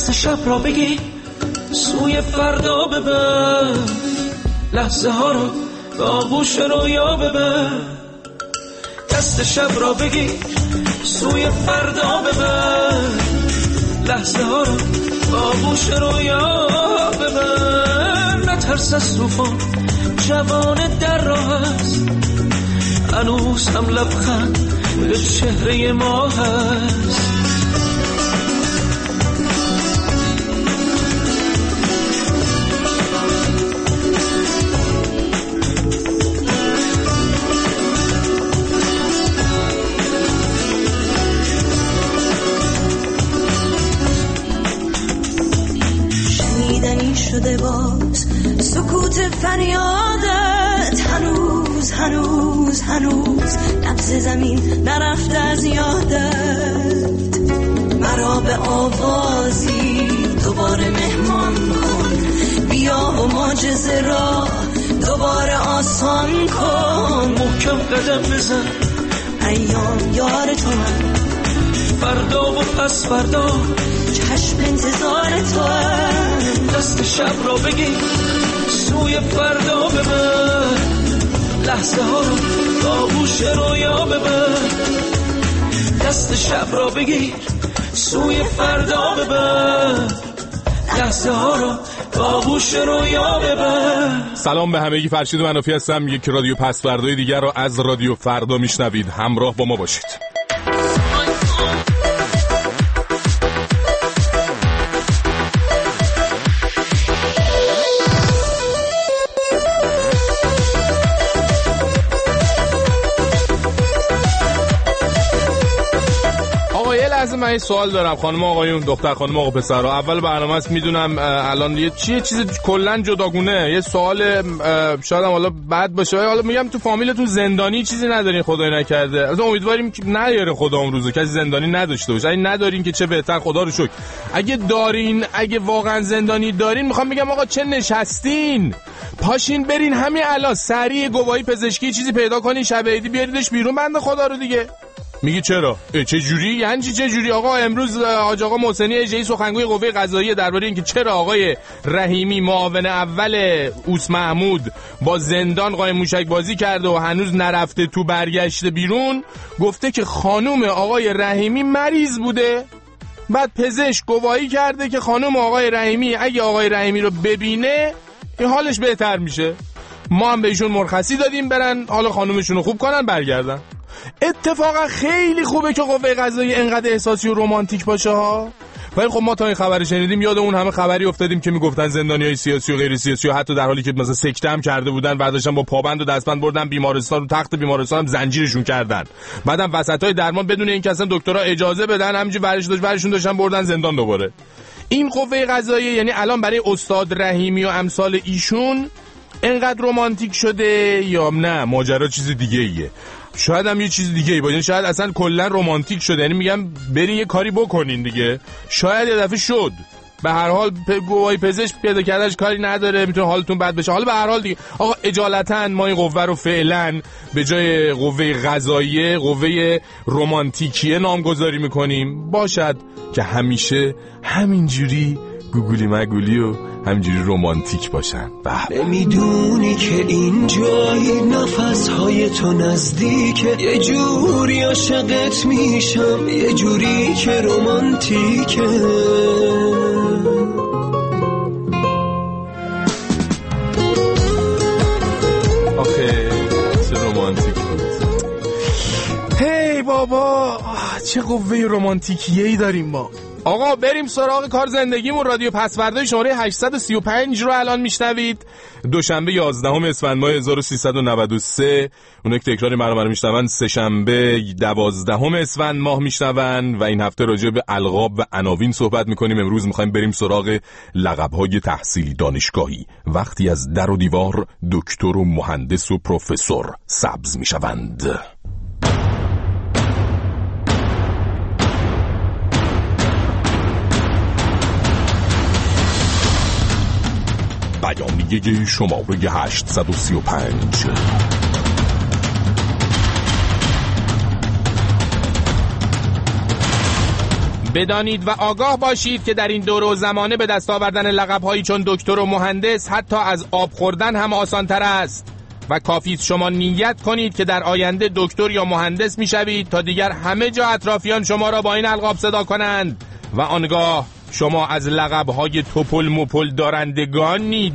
دست شب را بگیر سوی فردا ببر، لحظه ها رو به آغوش رویا ببر. دست شب را بگیر سوی فردا ببر، لحظه ها رو به آغوش رویا ببر. نترس از طوفان، جوان در راه است، هنوز هم لبخند به چهره ما هست. شنیدنی شده باز سکوت فریادت، هنوز هنوز هنوز نبض زمین نرفته از یادت. مرا به آوازی دوباره مهمان کن، بیا و معجزه را دوباره آسان کن. محکم قدم بزن، ایام یار تو هم، فردا و پس فردا چشم انتظار تو هم. دست شب را بگیر سوی فردا ببر، لحظه ها رو به آغوش رویا ببر. دست شب را بگیر سوی فردا ببر، لحظه ها رو به آغوش رویا ببر. سلام به همگی، فرشید منافی هستم. یک رادیو پس فردای دیگر رو از رادیو فردا میشنوید. همراه با ما باشید. از من این سوال دارم، خانم آقایون، دختر خانم آقا پسرها. اول برنامه است، میدونم الان یه چیز کلا جداگونه، یه سوال شاید هم حالا بد باشه، حالا میگم تو فامیلتون زندانی چیزی ندارین خدای نکرده؟ از امیدواریم که نیاره خدا اون روزو کسی زندانی نداشته باشه. اگه ندارین که چه بهتر، خدا رو شکر. اگه دارین، اگه واقعا زندانی دارین، میخوام بگم آقا چه نشستین؟ پاشین برین همین الان سریع گواهی پزشکی چیزی پیدا کنین، شب عیدی بیاریدش بیرون بنده خدا رو دیگه. میگی چرا؟ چه جوری؟ یعنی چه جوری؟ آقا امروز حاج آقا محسنی اژه‌ای سخنگوی قوه قضاییه درباره اینکه چرا آقای رحیمی معاون اول اوس محمود با زندان قایم موشک بازی کرده و هنوز نرفته تو، برگشته بیرون، گفته که خانم آقای رحیمی مریض بوده. بعد پزشک گواهی کرده که خانم آقای رحیمی اگه آقای رحیمی رو ببینه این حالش بهتر میشه. ما هم بهشون مرخصی دادیم برن حالا خانومشون رو خوب کنن برگردن. اتفاقا خیلی خوبه که قوه قضاییه انقدر احساسی و رمانتیک باشه ها. ولی خب ما تا این خبر شنیدیم یاد اون همه خبری افتادیم که میگفتن زندانیای سیاسی و غیر سیاسی و حتی در حالی که مثلا سکته هم کرده بودن برداشتن با پابند و دستبند بردن بیمارستان، رو تخت بیمارستان هم زنجیرشون کردن. بعدم وسطای درمان بدون اینکه اصلا دکترها اجازه بدن همینجوری برشون داشتن بردن زندان دوباره. این قوه قضاییه یعنی الان برای استاد رحیمی و امثال ایشون انقدر رمانتیک شده یا نه ماجرا چیز دیگه ایه؟ شاید هم یه چیز دیگه ای باشه، شاید اصلا کلا رمانتیک شده، یعنی میگم برین یه کاری بکنین دیگه. شاید یه دفعه شد. به هر حال گواهی پزشک پیدا کردنش کاری نداره، میتونه حالتون بد بشه. حالا به هر حال دیگه آقا اجالتا ما این قوه رو فعلا به جای قوه قضاییه قوه رمانتیکیه نامگذاری میکنیم. باشد که همیشه همینجوری گوگلی مگولی و همینجوری رمانتیک باشن. نمیدونی که این جایی نفسهای تو نزدیکه، یه جوری عاشقت میشم، یه جوری که رمانتیکه. آخه چه رمانتیک بود. هی بابا چه قوه رمانتیکیه‌ای داریم ما. آقا بریم سراغ کار زندگیمون. رادیو پسوردای شماره 835 رو الان میشنوید. دوشنبه 11 اسفند ماه 1393. اونایی که تکراری برنامه رو میشنون سه شنبه 12 اسفند ماه میشنون و این هفته راجع به القاب و عناوین صحبت میکنیم. امروز میخوایم بریم سراغ لقب‌های تحصیلی دانشگاهی. وقتی از در و دیوار دکتر و مهندس و پروفسور سبز میشوند. بیانیه شماره 835. بدانید و آگاه باشید که در این دور و زمانه به دست آوردن لقب‌هایی چون دکتر و مهندس حتی از آب خوردن هم آسان‌تر است و کافی شما نیت کنید که در آینده دکتر یا مهندس میشوید تا دیگر همه جا اطرافیان شما را با این القاب صدا کنند و آنگاه شما از لقب‌های توپل مپل دارندگانید.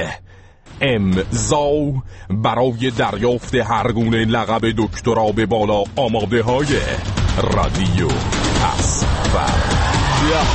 امضا برای دریافت هر گونه لقب دکترا به بالا آماده های رادیو اسفر.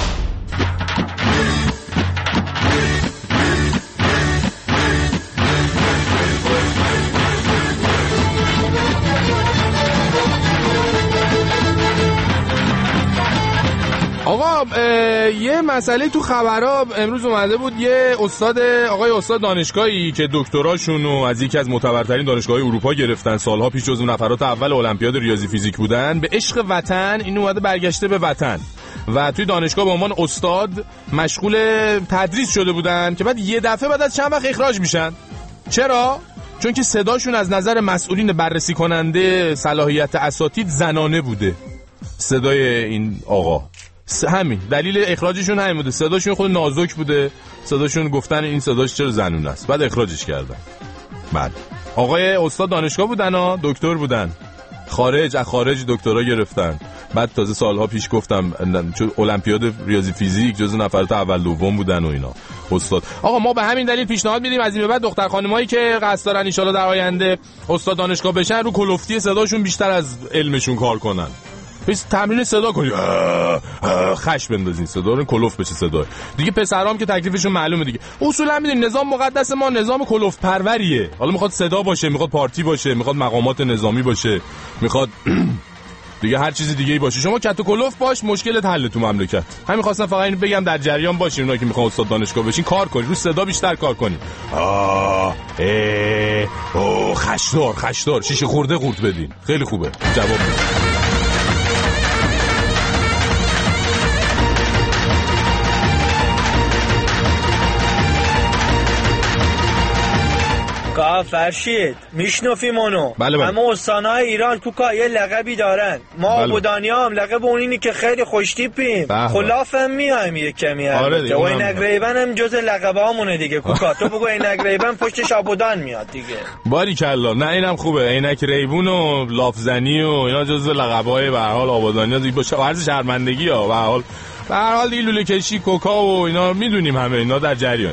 آقا یه مسئله تو خبرها امروز اومده بود، یه آقای استاد دانشگاهی که دکتراشونو از یکی از معتبرترین دانشگاه‌های اروپا گرفتن، سالها پیش جزو نفرات اول المپیاد ریاضی فیزیک بودن، به عشق وطن این اومده برگشته به وطن و توی دانشگاه به عنوان استاد مشغول تدریس شده بودن که بعد یه دفعه بعد از چند وقت اخراج میشن. چرا؟ چون که صداشون از نظر مسئولین بررسی کننده صلاحیت اساتید زنانه بوده. صدای این آقا همین دلیل اخراجشون همین بوده، صداشون خود نازک بوده، صداشون گفتن این صداش چرا زنونه است، بعد اخراجش کردن. بعد آقای استاد دانشگاه بودن ها، دکتر بودن، از خارج دکترا گرفتن، بعد تازه سالها پیش گفتم چون المپیاد ریاضی فیزیک جزو نفرات اول دوم بودن و اینا استاد. آقا ما به همین دلیل پیشنهاد میدیم از این به بعد دختر خانمایی که قصد دارن ان شاءالله در آینده استاد دانشگاه بشن رو کلفتی صداشون بیشتر از علمشون کار کنن. بس تمرین صدا کنید، خش بندازین صدا رو کلوف بشه صدا دیگه. پسرام که تکلیفشون معلومه دیگه. اصولا میدونید نظام مقدس ما نظام کلوف پروریه. حالا میخواد صدا باشه، میخواد پارتی باشه، میخواد مقامات نظامی باشه، میخواد دیگه هر چیزی دیگه‌ای باشه، شما کت و کلوف باش، مشکلت حل تو مملکت. همین خواستم فقط اینو بگم در جریان باشین، اونایی که میخوان استاد دانشگاه بشین کار کنید، رو صدا بیشتر کار کنید. خشدار شیشه خورده قورت بدین، خیلی خوبه. جواب بدین. فرشید میشنفی منو؟ بله. اما استانهای ایران کوکا یه لقبی دارن، ما آبودانیا هم لقب اون اینی که خیلی خوشتیپیم، خلافم میایم یه کمی. آره و اینک ریبن هم جز لقبامونه دیگه کوکا. تو بگو اینک ریبن پشتش آبودان میاد دیگه. باریکلا. نه اینم خوبه، اینک ریبون و لافزنی و اینا جز لقبای به هر حال آبادانیا دیگه، با عرض شرمندگی ها به هر حال دیگه لوله کشی کوکا و اینا میدونیم، همه اینا در جریانی.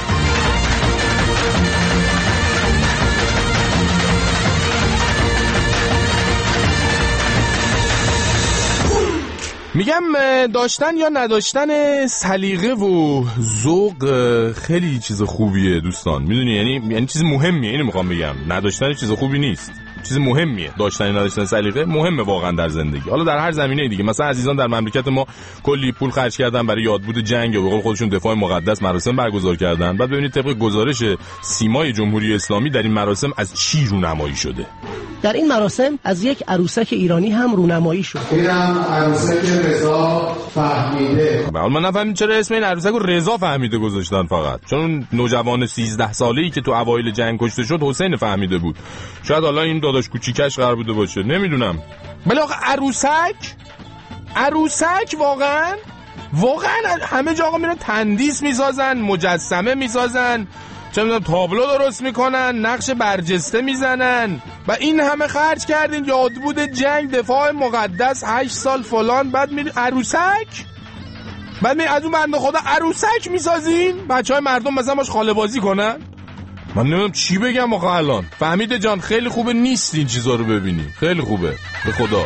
میگم داشتن یا نداشتن سلیقه و ذوق خیلی چیز خوبیه دوستان، میدونی، یعنی چیز مهمیه. اینو میخوام بگم، نداشتن چیز خوبی نیست، چیز مهمیه. داشتن یا نداشتن سلیقه مهمه واقعا در زندگی، حالا در هر زمینه دیگه. مثلا عزیزان در مملکت ما کلی پول خرج کردن برای یادبود جنگ و به قول خودشون دفاع مقدس، مراسم برگزار کردن. بعد ببینید طبق گزارش سیمای جمهوری اسلامی در این مراسم از چی رونمایی شده. در این مراسم از یک عروسک ایرانی هم رونمایی شد. اینم عروسک رضا فهمیده. من نفهمیدم چرا اسم این عروسک رو رضا فهمیده گذاشتن، فقط چون اون نوجوان 13 ساله‌ای که تو اوایل جنگ کشته شد حسین فهمیده بود. شاید حالا این داداش کوچیکش قرار بوده باشه، نمیدونم. ولی آقا عروسک واقعا همه جا آقا میرن تندیس میسازن، مجسمه میسازن، چه میدونم تابلو درست میکنن، نقش برجسته میزنن و این همه خرج کردین یادبود جنگ، دفاع مقدس، 8 سال فلان، بعد میرین عروسک، بعد میرین از اون بنده خدا عروسک میسازین بچهای مردم مثلا باش خاله بازی کنن. من نمیدونم چی بگم آقا. الان فهمیده جان خیلی خوبه نیست این چیزا رو ببینی، خیلی خوبه به خدا.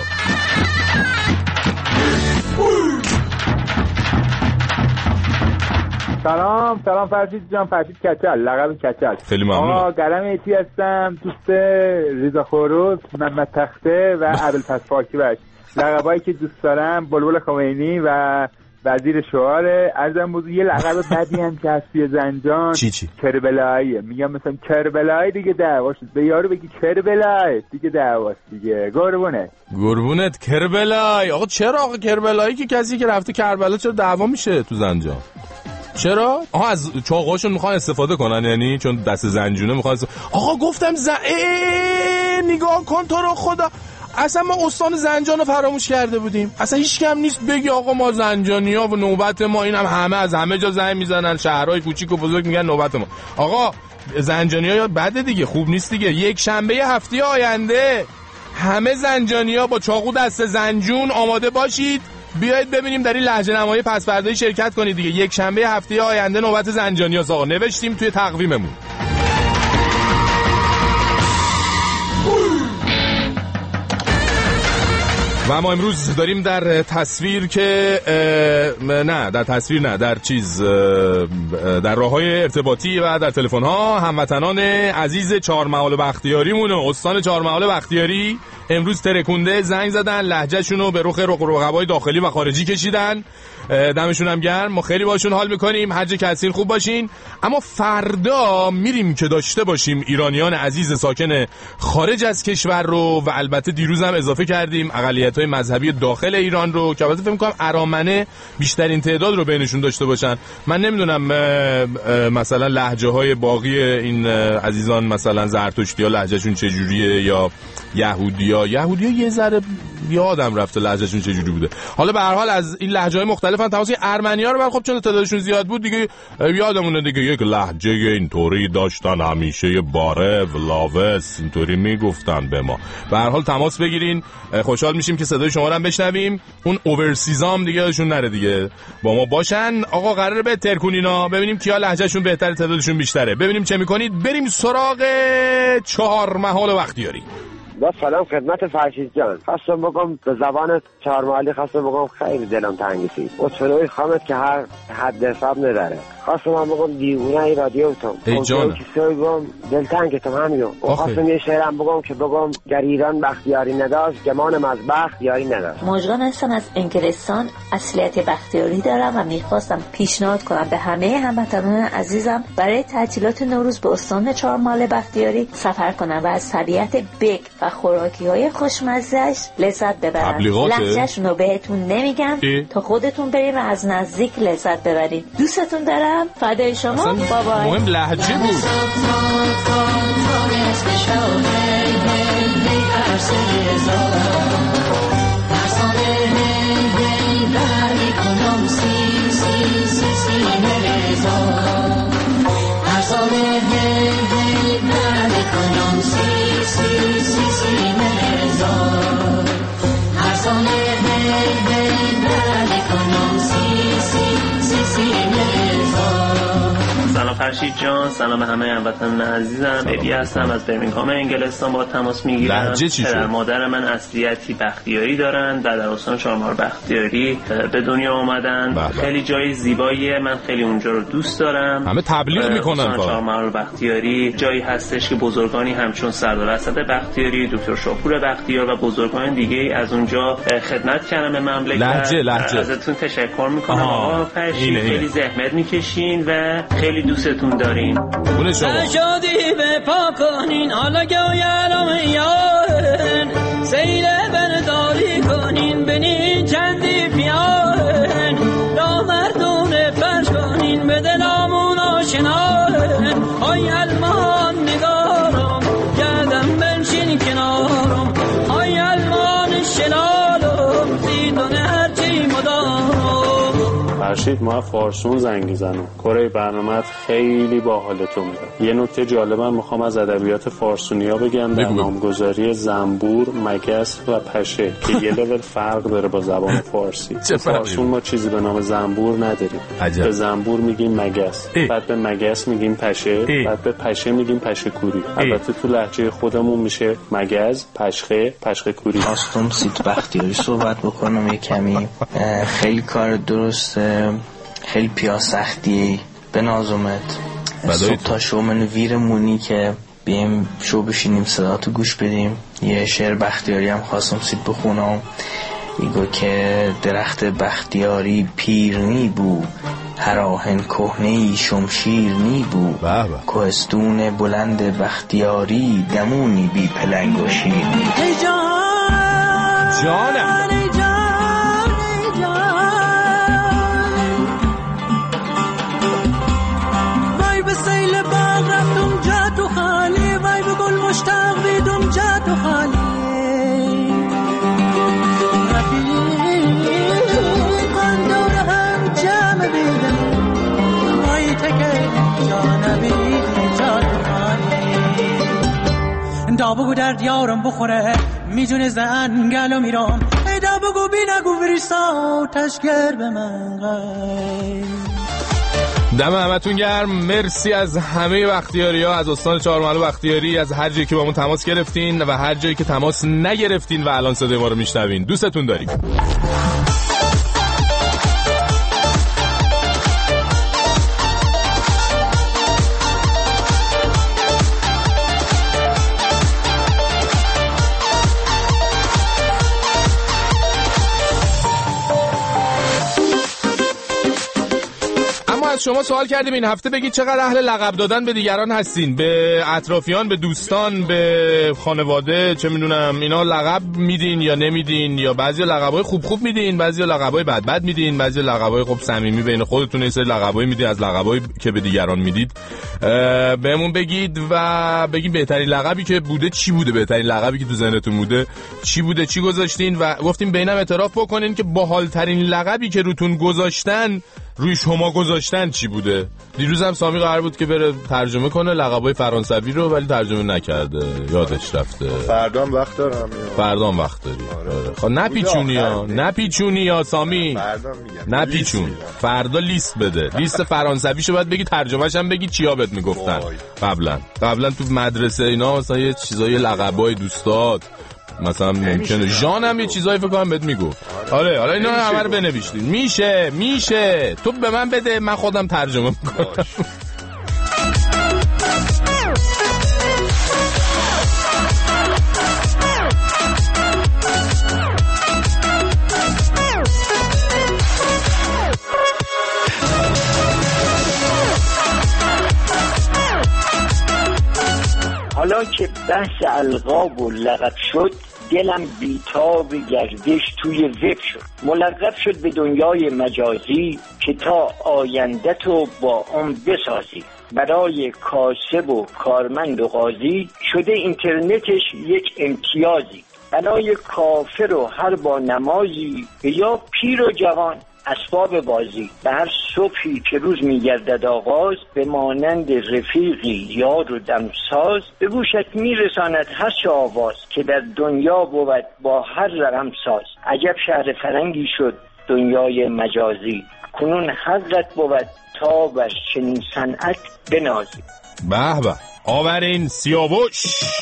سلام فرشید جان، فرشید کچل، لقب کچل. خیلی ممنون. آقا قلم ایتی هستم، دوست رضا خوروز، محمد تخته و ابوالفضل پاکی باش. لقبایی که دوست دارم بلبل خمینی و وزیر شعار. عرضم بود یه لقب بدی هم که هست توی زنجان، چی؟ کربلایی. میگم مثلا کربلایی دیگه دعواش، به یارو بگی کربلایی دیگه دعواش دیگه. قربونت کربلایی. آقا چرا آقا کربلایی که کسی که رفته کربلا چرا دعوا میشه تو زنجان؟ چرا؟ آها از چاقاشون میخوان استفاده کنن، یعنی چون دست زنجونه میخوان آقا گفتم نگاه کن تو رو خدا. اصلا ما استان زنجان رو فراموش کرده بودیم. اصلا هیچ کم نیست بگی آقا ما زنجانی‌ها و نوبت ما، اینم همه از همه جا زنگ میزنن، شهرهای کوچیک و بزرگ میگن نوبت ما. آقا زنجانی‌ها یا بده دیگه، خوب نیست دیگه. یک شنبه هفته آینده همه زنجانی‌ها با چاقو دست زنجون آماده باشید، بیایید ببینیم در این لهجه نمایی پس فردایی شرکت کنید دیگه. یک شنبه هفته آینده نوبت زنجانی‌هاست آقا، نوشتیم توی تقویممون. و ما امروز داریم در تصویر که در راه‌های ارتباطی و در تلفن‌ها هموطنان عزیز چهارمحال بختیاریمون و استان چهارمحال بختیاری امروز ترکونده زنگ زدن، لهجه‌شون رو به رخ رقبای داخلی و خارجی کشیدن. دمشون هم گرم. ما خیلی باشون حال میکنیم، هر جا که هستین خوب باشین. اما فردا میریم که داشته باشیم ایرانیان عزیز ساکن خارج از کشور رو، و البته دیروز هم اضافه کردیم اقلیت‌های مذهبی داخل ایران رو که البته فکر می‌کنم ارامنه بیشترین تعداد رو بینشون داشته باشن. من نمیدونم مثلا لهجه‌های باقی این عزیزان مثلا زرتشتی‌ها لهجهشون چجوریه، یا یهودی‌ها یه ذره یادم رفته لهجهشون چجوری بوده. حالا به هر حال از این لهجه‌های مختلفن. تماس ارمنی‌ها رو خب چون تعدادشون زیاد بود دیگه یادمونه دیگه، یک لهجه اینطوری داشتن، همیشه باره ولاوس اینطوری میگفتن به ما. به هر حال تماس بگیرین، خوشحال میشیم که صدای شما رو هم بشنویم. اون اوورسیزام دیگه یادشون نره دیگه، با ما باشن. آقا قراره به ترکونینا ببینیم کیا لهجهشون بهتره، تعدادشون بیشتره، ببینیم چه میکنید. بریم سراغ چهارمحال بختیاری. با سلام خدمت فرشید جان، خواستم بگم به زبان چهارمحالی، خواستم بگم خیلی دلم تنگیسی اصفنوی خامت که هر حد حساب نداره. خواستم هم بگم دیوونه ای رادیو تم ای جان کسی بگم دلتنگتم همیو. خواستم یه شعرم بگم که بگم گر ایران بختیاری نداشت گمانم از بختیاری نداشت. مژگان هستم از انگلستان، اصلیت بختیاری دارم و میخواستم پیشنهاد کنم به همه هموطنان عزیزم برای تعطیلات نوروز به استان چهارمحال بختیاری سفر کنم و از طبیعت بک و خوراکی‌های خوشمزه‌اش لذت ببرن. لهجه‌شون رو بهتون نمیگم تا خودتون بریم و از نزدیک لذت ببرید. دوستتون دارم. فدای شما. بابای. مهم لهجه بود. فرشید جان، سلام همه هموطنان عزیزم. ابی هستم از برمینگهام انگلستان با تماس میگیرم. پدر مادر من اصلیتی بختیاری دارن و در استان چهارمحال بختیاری به دنیا آمدن. خیلی جای زیباییه، من خیلی اونجا رو دوست دارم. همه تبلیغ میکنن. استان چهارمحال بختیاری جایی هستش که بزرگانی همچون سردار اسد بختیاری، دکتر شاپور بختیار و بزرگان دیگه از اونجا خدمت کردن به مملکت. لهجه. ازتون تشکر میکنم آقا فرشید، خیلی زحمت میکشین و خیلی دوستتون دارین. شادی به پا کنین حالا گویرم یارن، سیل برداری کنین بنین چندی پیارن، را مردون فرش کنین به دلامون آشنارن. های المان نگارم گردم بنشین کنارم، های المان شلالم زیدون هرچی مدارم. فرشید ما فارسون زنگ میزنم. کره برنامه خیلی باحالتون میاد. یه نکته جالبم میخوام از ادبیات فارسونیا بگم. در نامگذاری زنبور، مگس و پشه که یه لول فرق داره با زبان فارسی. فارسون ما چیزی به نام زنبور نداریم. به زنبور میگیم مگس، بعد به مگس میگیم پشه، بعد به پشه میگیم پشه کوری. البته تو لهجه خودمون میشه مگز، پشخه کوری. خواستم سید بختیاری صحبت بکنم یه کمی. خیلی کار درسته، خیلی پیاسختیه به نازومت. صبح تا شو منو ویرمونی که بیم شو بشینیم صدا تو گوش بدیم. یه شعر بختیاری هم خواستم سید بخونم. میگو که درخت بختیاری پیرنی بود، هر آهن کهنه‌ای شمشیرنی بود، کوهستون بلند بختیاری دمونی بی پلنگ و شیرنی. جانم دا بگو درد یارم بخوره میجونه زنگلو میرم ای دا بگو بی نگو بریسا تشگر به من غیر. دم همتون گرم. مرسی از همه بختیاری ها، از استان چهارمحال بختیاری، از هر جایی که با ما تماس گرفتین و هر جایی که تماس نگرفتین و الان صدای ما رو میشنوین. دوستتون داریم. شما سوال کردیم این هفته بگید چقدر اهل لقب دادن به دیگران هستین، به اطرافیان، به دوستان، به خانواده، چه میدونم اینا لقب میدین یا نمیدین، یا بعضی لقبای خوب میدین، بعضی لقبای بد میدین، بعضی لقبای خب صمیمی بین خودتون، یه سری لقبای میدین از لقبای که به دیگران میدید. بهمون بگید و بگید بهترین لقبی که بوده چی بوده، بهترین لقبی که تو ذهنتون بوده چی بوده، چی گذاشتین و گفتیم بینم اعتراف بکنین که باحالترین لقبی که روتون گذاشتن روی شما گذاشتن چی بوده. دیروز هم سامی قرار بود که بره ترجمه کنه لقبای فرانسوی رو ولی ترجمه نکرده، یادش رفته. فردام وقت دارم. فردام وقت داری. خب نپیچونی یا سامی. نپیچون. فردا لیست بده. لیست فرانسویشو باید بگی، ترجمه‌ش هم بگی چیا بهت میگفتن. قبلا تو مدرسه اینا مثلا یه چیزای لقبای دوستات مثلا ممکنه ژان هم یه چیزایی فکر کنم بهت میگفت. آره حالا اینا همه رو بنویسید. میشه تو به من بده من خودم ترجمه میکنم. حالا که بحث القاب و لقب شد دلم بیتاب گردش توی وب شد. ملقب شد به دنیای مجازی که تا آینده تو با اون بسازی. برای کاسب و کارمند و قاضی شده اینترنتش یک امتیازی. برای کافر و هر با نمازی یا پیر و جوان اسباب بازی. به هر صبحی که روز میگردد آغاز به مانند رفیقی یار و دمساز به گوشت میرساند هر چه آواز که در دنیا بود با هر رقم ساز. عجب شهر فرنگی شد دنیای مجازی کنون حقت بود تا بر چنین صنعت بنازی. به به آورین سیاوش.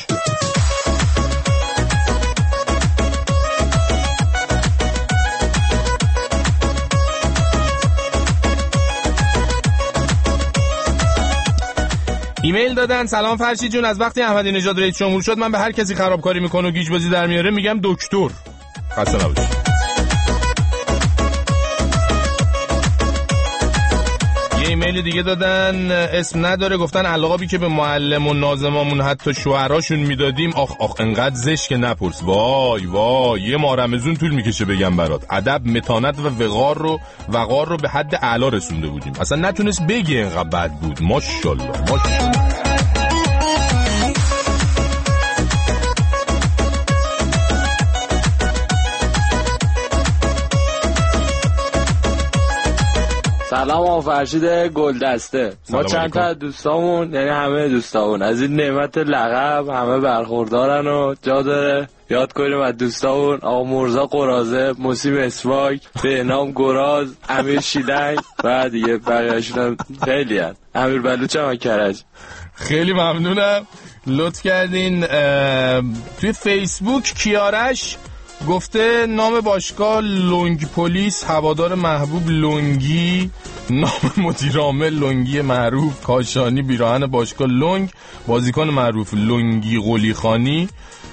ایمیل دادن سلام فرشید جون، از وقتی احمدی نژاد رئیس جمهور شد من به هر کسی خرابکاری میکنه و گیج‌بازی در میاره میگم دکتر. خسته نباشید. یه ایمیل دیگه دادن اسم نداره، گفتن القابی که به معلم و ناظمامون حتی شوهراشون میدادیم آخ انقدر زشت که نپرس. وای یه ماه رمضون طول میکشه بگم برات. ادب، متانت و وقار رو به حد اعلا رسونده بودیم، اصلا نتونست بگه اینقدر بد بود. ماشاءالله. سلام آقا فرشید گلدسته. ما چند تا دوستامون یعنی همه دوستامون از این نعمت لقب همه برخوردارن و جا داره یاد کنیم از دوستامون آقا مرزا قرازه، موسیم اسواک، بهنام گراز، امیر شیلنگ و دیگه بقیه‌شون هم خیلی هست. امیر بلوچ هم کرج. خیلی ممنونم لطف کردین. توی فیسبوک کیارش گفته نام باشگاه لنگ پلیس، هوادار محبوب لنگی، نام مدیر عامل لنگی معروف، کاشانی بیراهن باشگاه لنگ، بازیکن معروف لنگی قلی خانی،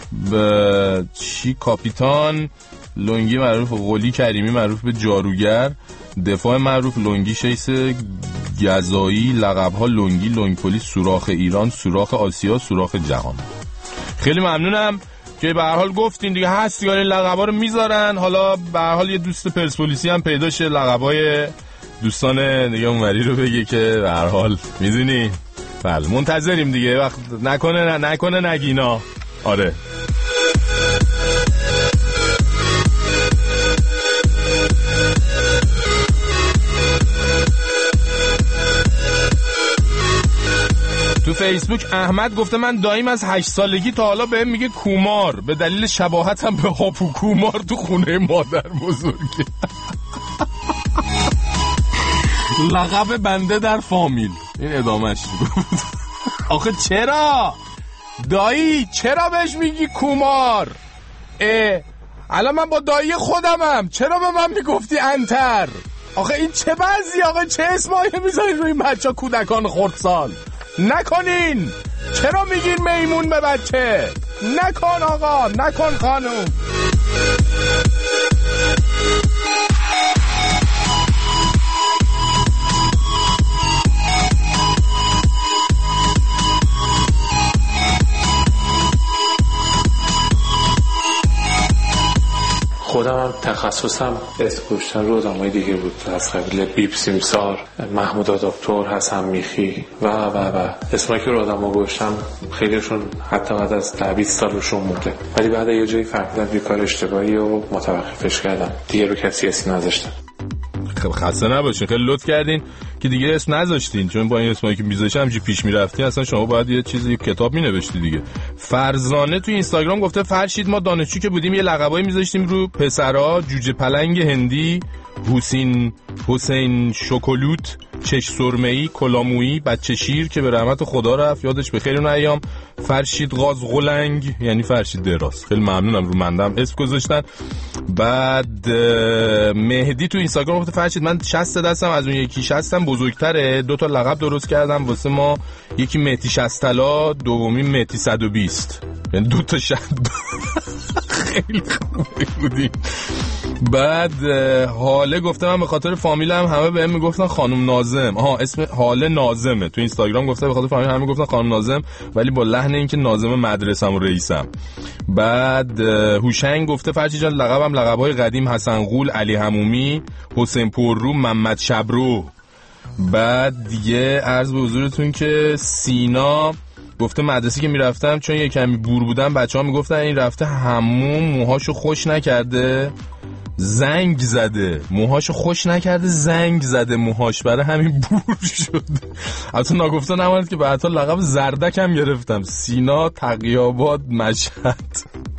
کاپیتان لنگی معروف قلی کریمی معروف به جاروگر، دفاع معروف لنگی شیس گزایی، لقب‌ها لنگی، لنگ پلیس، سوراخ ایران، سوراخ آسیا، سوراخ جهان. خیلی ممنونم که به هر حال گفتین دیگه هست یعنی لقبا رو میذارن. حالا به هر حال یه دوست پرسپولیسی هم پیدا شه لقبای دوستان دیگه اونوری رو بگه که به هر حال میدونی. بله منتظریم دیگه، وقت نکنه نگینا. آره تو فیسبوک احمد گفته من داییم از 8 سالگی تا حالا بهم میگه کومار به دلیل شباهتم به هاپو کومار تو خونه مادر بزرگی. لقب بنده در فامیل. این ادامهش بود. آخه چرا؟ دایی چرا بهش میگی کومار؟ الان من با دایی خودمم، چرا به من میگفتی انتر؟ آخه این چه بعضی؟ آقا چه اسمایی میذارین روی بچه کودکان خردسال؟ نکنین. چرا میگین میمون به بچه؟ نکن آقا، نکن خانوم. خودم هم تخصصم اسم گذاشتن روزنامه‌های دیگه بود از قبیل بیب سیمسار، محمود دکتر، حسن میخی و اسمایی که روزنامه گذاشتم خیلیشون حتی بعد از 20 سال روشون مونده، ولی بعد یه جایی فهمیدم یه کار اشتباهی و متوقفش کردم، دیگه رو کسی اسم نذاشتم. خب خسته نباشین، خیلی لطف کردین که دیگه اسم نذاشتین، چون با این اسمایی که میذاشم همینجوری پیش میرفتین اصلا شما باید یه چیزی کتاب مینوشتی دیگه. فرزانه تو اینستاگرام گفته فرشید ما دانشجو که بودیم یه لقبایی میذاشتیم رو پسرا، جوجه پلنگ هندی، حسین شکلوت، چش سرمه‌ای، کلامویی، بچه شیر که به رحمت خدا رفت یادش بخیر اون ایام، فرشید غازغلنگ یعنی فرشید دراز. خیلی ممنونم، رو مندم اسم گذاشتن. بعد مهدی تو اینستاگرام گفته فرشید من 60 دستم از اون یکی 60م بزرگتره، 2 تا لقب درست کردم واسه ما، یکی مهدی 60 طلا، دومی مهدی 120، یعنی 2 تا خیلی خوبی بودی. بعد حاله گفته من به خاطر فامیلم همه بهم میگفتن خانم ناظم. اسم حاله ناظمه. تو اینستاگرام گفته به خاطر فامیل همه میگفتن خانم ناظم، ولی با لحن این که ناظم مدرسم و رئیسم. بعد هوشنگ گفته فرشید جان لقبم لقب‌های قدیم حسن غول، علی حمومی، حسین پررو، محمد شبرو. بعد دیگه عرض به حضورتون که سینا گفته مدرسه که میرفتم چون یه کمی بور بودم بچه‌ها میگفتن این رفته حموم موهاشو خوش نکرده زنگ زده، موهاشو خوش نکرده زنگ زده موهاش، برای همین بور شد. البته ناگفته نماند که بعدا لقب زردک هم گرفتم. سینا تقی‌آباد مشهد.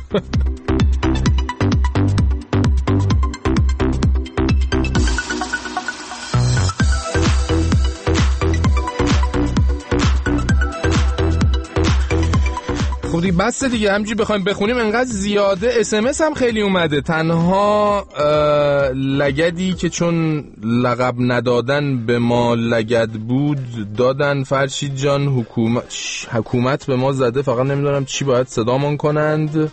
خب دیگه بس دیگه، همینجوری بخوایم بخونیم انقدر زیاده. اسمس هم خیلی اومده. تنها لگدی که چون لقب ندادن به ما لگد بود دادن فرشید جان، حکومت به ما زده، فقط نمیدونم چی باید صدامون کنند.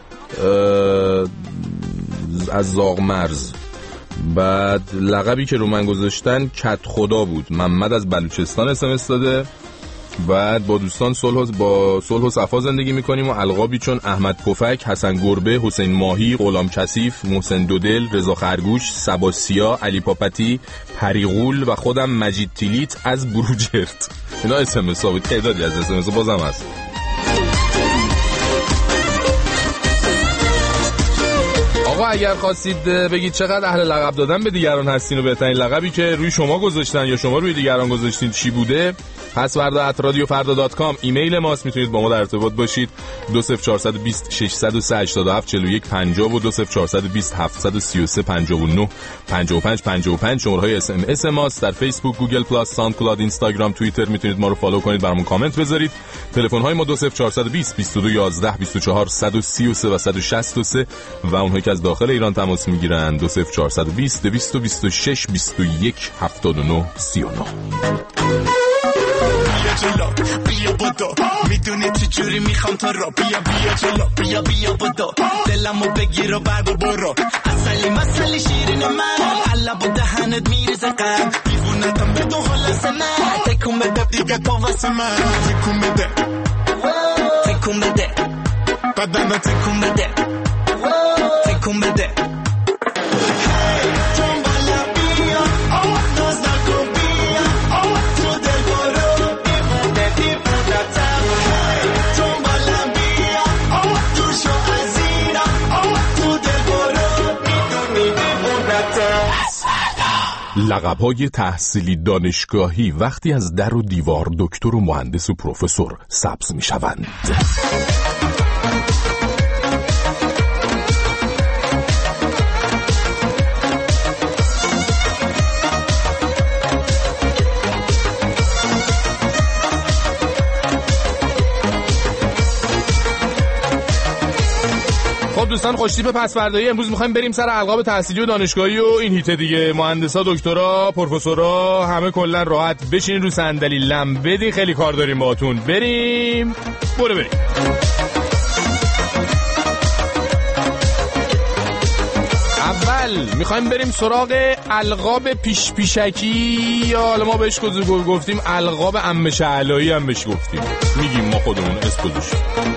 از زاغمرز. بعد لقبی که رو من گذاشتن کت خدا بود. محمد از بلوچستان اسمس داده. بعد با دوستان صلح و صفا زندگی میکنیم و القابی چون احمد پفک، حسن گربه، حسین ماهی، غلام کثیف، محسن دودل، رضا خرگوش، سباسیا، علی پاپتی، پریغول و خودم مجید تیلیت از بروجرد. اینا اسمس ها بود. تعدادی از اسمس ها بازم هست. آقا اگر خواستید بگید چقدر اهل لقب دادن به دیگران هستین و بهترین لقبی که روی شما گذاشتن یا شما روی دیگران گذاشتین چی بوده، پسوردا@radiofarda.com ایمیل ماست. میتونید با ما در ارتباط باشید. 20420 603 87 41 50 و 20420 733 59 55 55 شماره‌های اس ام اس ماست. در فیسبوک، گوگل پلاس، ساوندکلاود، اینستاگرام، توییتر میتونید ما رو فالو کنید، برامون کامنت بذارید. تلفن‌های ما 20420 22 11 24 133 و 163 و اونهایی که از داخل ایران تماس میگیرن 20420 226 21 79 39. بیا بدو میدونی چجوری میخوام تو رو، بیا جلو بیا بدو دلمو بگیر و بعد برو، اصلی شیرین من حالا با دهنت میریزه قلب، دیوونتم بدون خلاص من، تکون بده دیگه تو واسه من، تکون بده بدن تکون بده تکون بده. لقب‌های تحصیلی دانشگاهی وقتی از در و دیوار دکتر و مهندس و پروفسور سبز می‌شوند. خب دوستان، خوشتیپ پس‌فردایی امروز می‌خوایم بریم سر القاب تحصیلی و دانشگاهی و این هیته دیگه. مهندسا، دکترا، پروفسورا همه کلا راحت بشینین رو صندلی، لم بدین، خیلی کار داریم باهاتون. بریم. اول می‌خوایم بریم سراغ القاب پیشکی، یا حالا ما بهش گفتیم القاب عمه شعلایی هم بهش گفتیم. میگیم ما خودمون اسم گذاشتیم.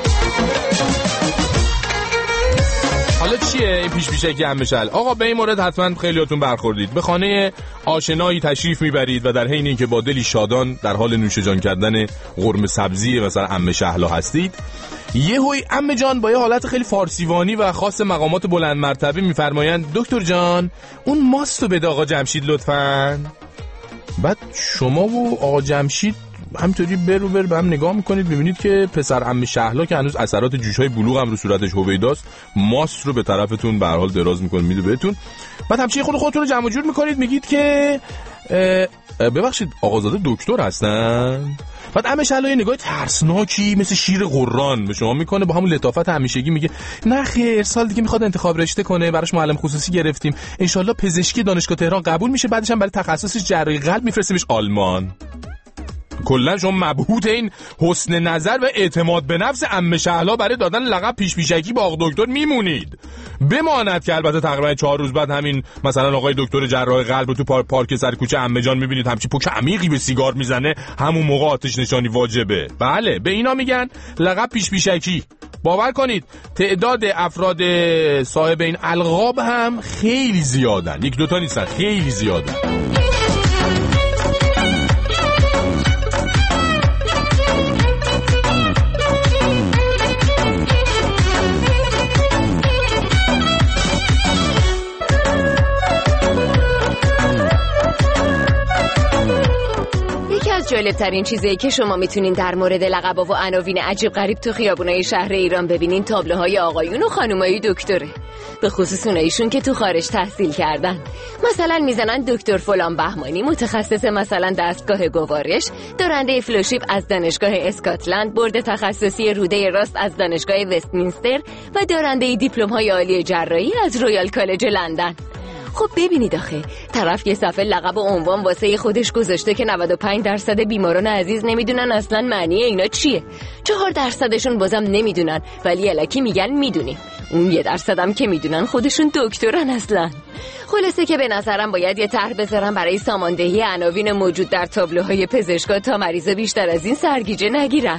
حالا چیه این پیشکی عمه شعل؟ آقا به این مورد حتما خیلیاتون برخوردید. به خانه آشنایی تشریف میبرید و در حین اینکه با دلی شادان در حال نوش جان کردن قرمه سبزی مثلا عمه شهلا هستید، یهویی عمه جان با یه حالت خیلی فارسیوانی و خاص مقامات بلند مرتبه میفرمایند دکتر جان اون ماستو بده آقا جمشید لطفاً. بعد شما و آقا جمشید همینطوری برو به هم نگاه میکنید، میبینید که پسر عمه شهلا که هنوز اثرات جوشهای بلوغ هم رو صورتش هویداست، ماست رو به طرفتون به هر حال دراز میکنه میده بهتون. بعد همچنین خودتون رو جمع جور میکنید، میگید که ببخشید آقازاده دکتر هستن؟ بعد عمه شهلا یه نگاه ترسناکی مثل شیر قرآن به شما میکنه، با همون لطافت همیشگی میگه نه خیر، سال دیگه میخواد انتخاب رشته کنه، براش معلم خصوصی گرفتیم، انشالله پزشکی دانشگاه تهران قبول میشه، بعدش هم برای تخصصش جراحی قلب میفرستیمش آلمان. کلا شما مبهوت این حسن نظر و اعتماد به نفس عمه شهلا برای دادن لقب پیشکی به آقا دکتر میمونید. بماند که البته تقریبا 4 روز بعد همین مثلا آقای دکتر جراح قلب رو تو پارک سر کوچه عمه جان میبینید همچی پوک عمیقی به سیگار میزنه، همون موقع آتش نشانی واجبه. بله به اینا میگن لقب پیشکی. باور کنید تعداد افراد صاحب این القاب هم خیلی زیادن، یک دوتا نیستن، خیلی زیادن. جالب‌ترین چیزی که شما میتونین در مورد لقب‌ها و عناوین عجیب غریب تو خیابونای شهر ایران ببینین تابلوهای آقایون و خانمای دکتره، به خصوص اونایشون که تو خارج تحصیل کردن. مثلا میزنن دکتر فلان بهمانی متخصص مثلا دستگاه گوارش، دارنده فلوشیپ از دانشگاه اسکاتلند، برده تخصصی روده راست از دانشگاه وستمینستر و دارنده دیپلم‌های عالی جراحی از رویال کالج لندن. خب ببینید آخه طرف یه صفحه لقب و عنوان واسه خودش گذاشته که 95% بیماران عزیز نمیدونن اصلا معنی اینا چیه، 4%شون بازم نمیدونن ولی الکی میگن میدونیم، اون 1% هم که میدونن خودشون دکترن اصلا. خلاصه که به نظرم باید یه طرح بذارم برای ساماندهی عناوین موجود در تابلوهای پزشکا تا مریضا بیشتر از این سرگیجه نگیرن.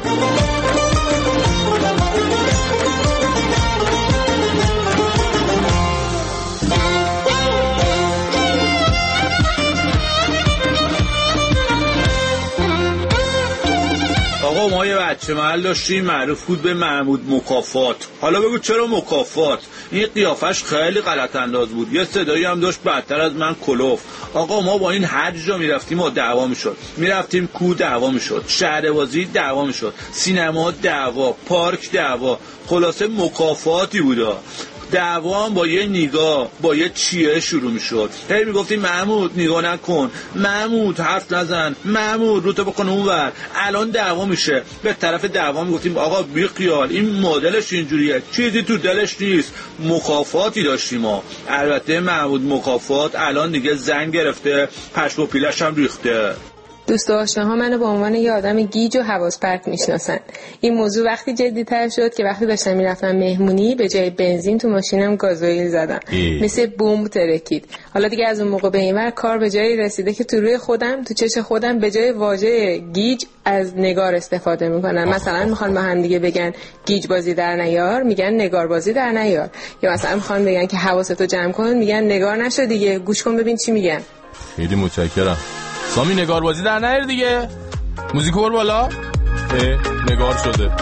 آقا ما یه بچه محل داشتیم معروف بود به محمود مکافات. حالا بگو چرا مکافات؟ این قیافش خیلی غلط انداز بود، یه صدایی هم داشت بدتر از من کلوف. آقا ما با این هر جا میرفتیم و دعوا میشد، میرفتیم کو دعوا میشد، شهربازی دعوا میشد، سینما دعوا، پارک دعوا، خلاصه مکافاتی بودا. دعوا هم با یه نگاه، با یه چیه شروع میشد. هی میگفتیم محمود نگاه نکن، محمود حرف نزن، محمود روتو بکن اونور. الان دعوا میشه، به طرف دعوا میگفتیم آقا بی خیال، این مدلش اینجوریه، چیزی تو دلش نیست. مکافاتی داشتیم ما. البته محمود مکافات الان دیگه زنگ گرفته، پشم و پیلش هم ریخته. دوست و آشناها منو به عنوان یه آدم گیج و حواس پرت میشناسن. این موضوع وقتی جدی‌تر شد که وقتی داشتم میرفتم مهمونی به جای بنزین تو ماشینم گازوئیل زدم، مثل بمب ترکید. حالا دیگه از اون موقع به اینور کار به جایی رسیده که تو روی خودم، تو چش خودم به جای واژه گیج از نگار استفاده میکنن. مثلا میخوان با هم دیگه بگن گیج بازی در نیار، میگن نگار بازی در نیار. یا مثلا میخوان بگن که حواستو جمع کن، میگن نگار نشو دیگه، گوش کن ببین چی میگن. خیلی متشکرم. سامی نگار بازی در نیار دیگه، موزیکو بر بالا. نگار شده.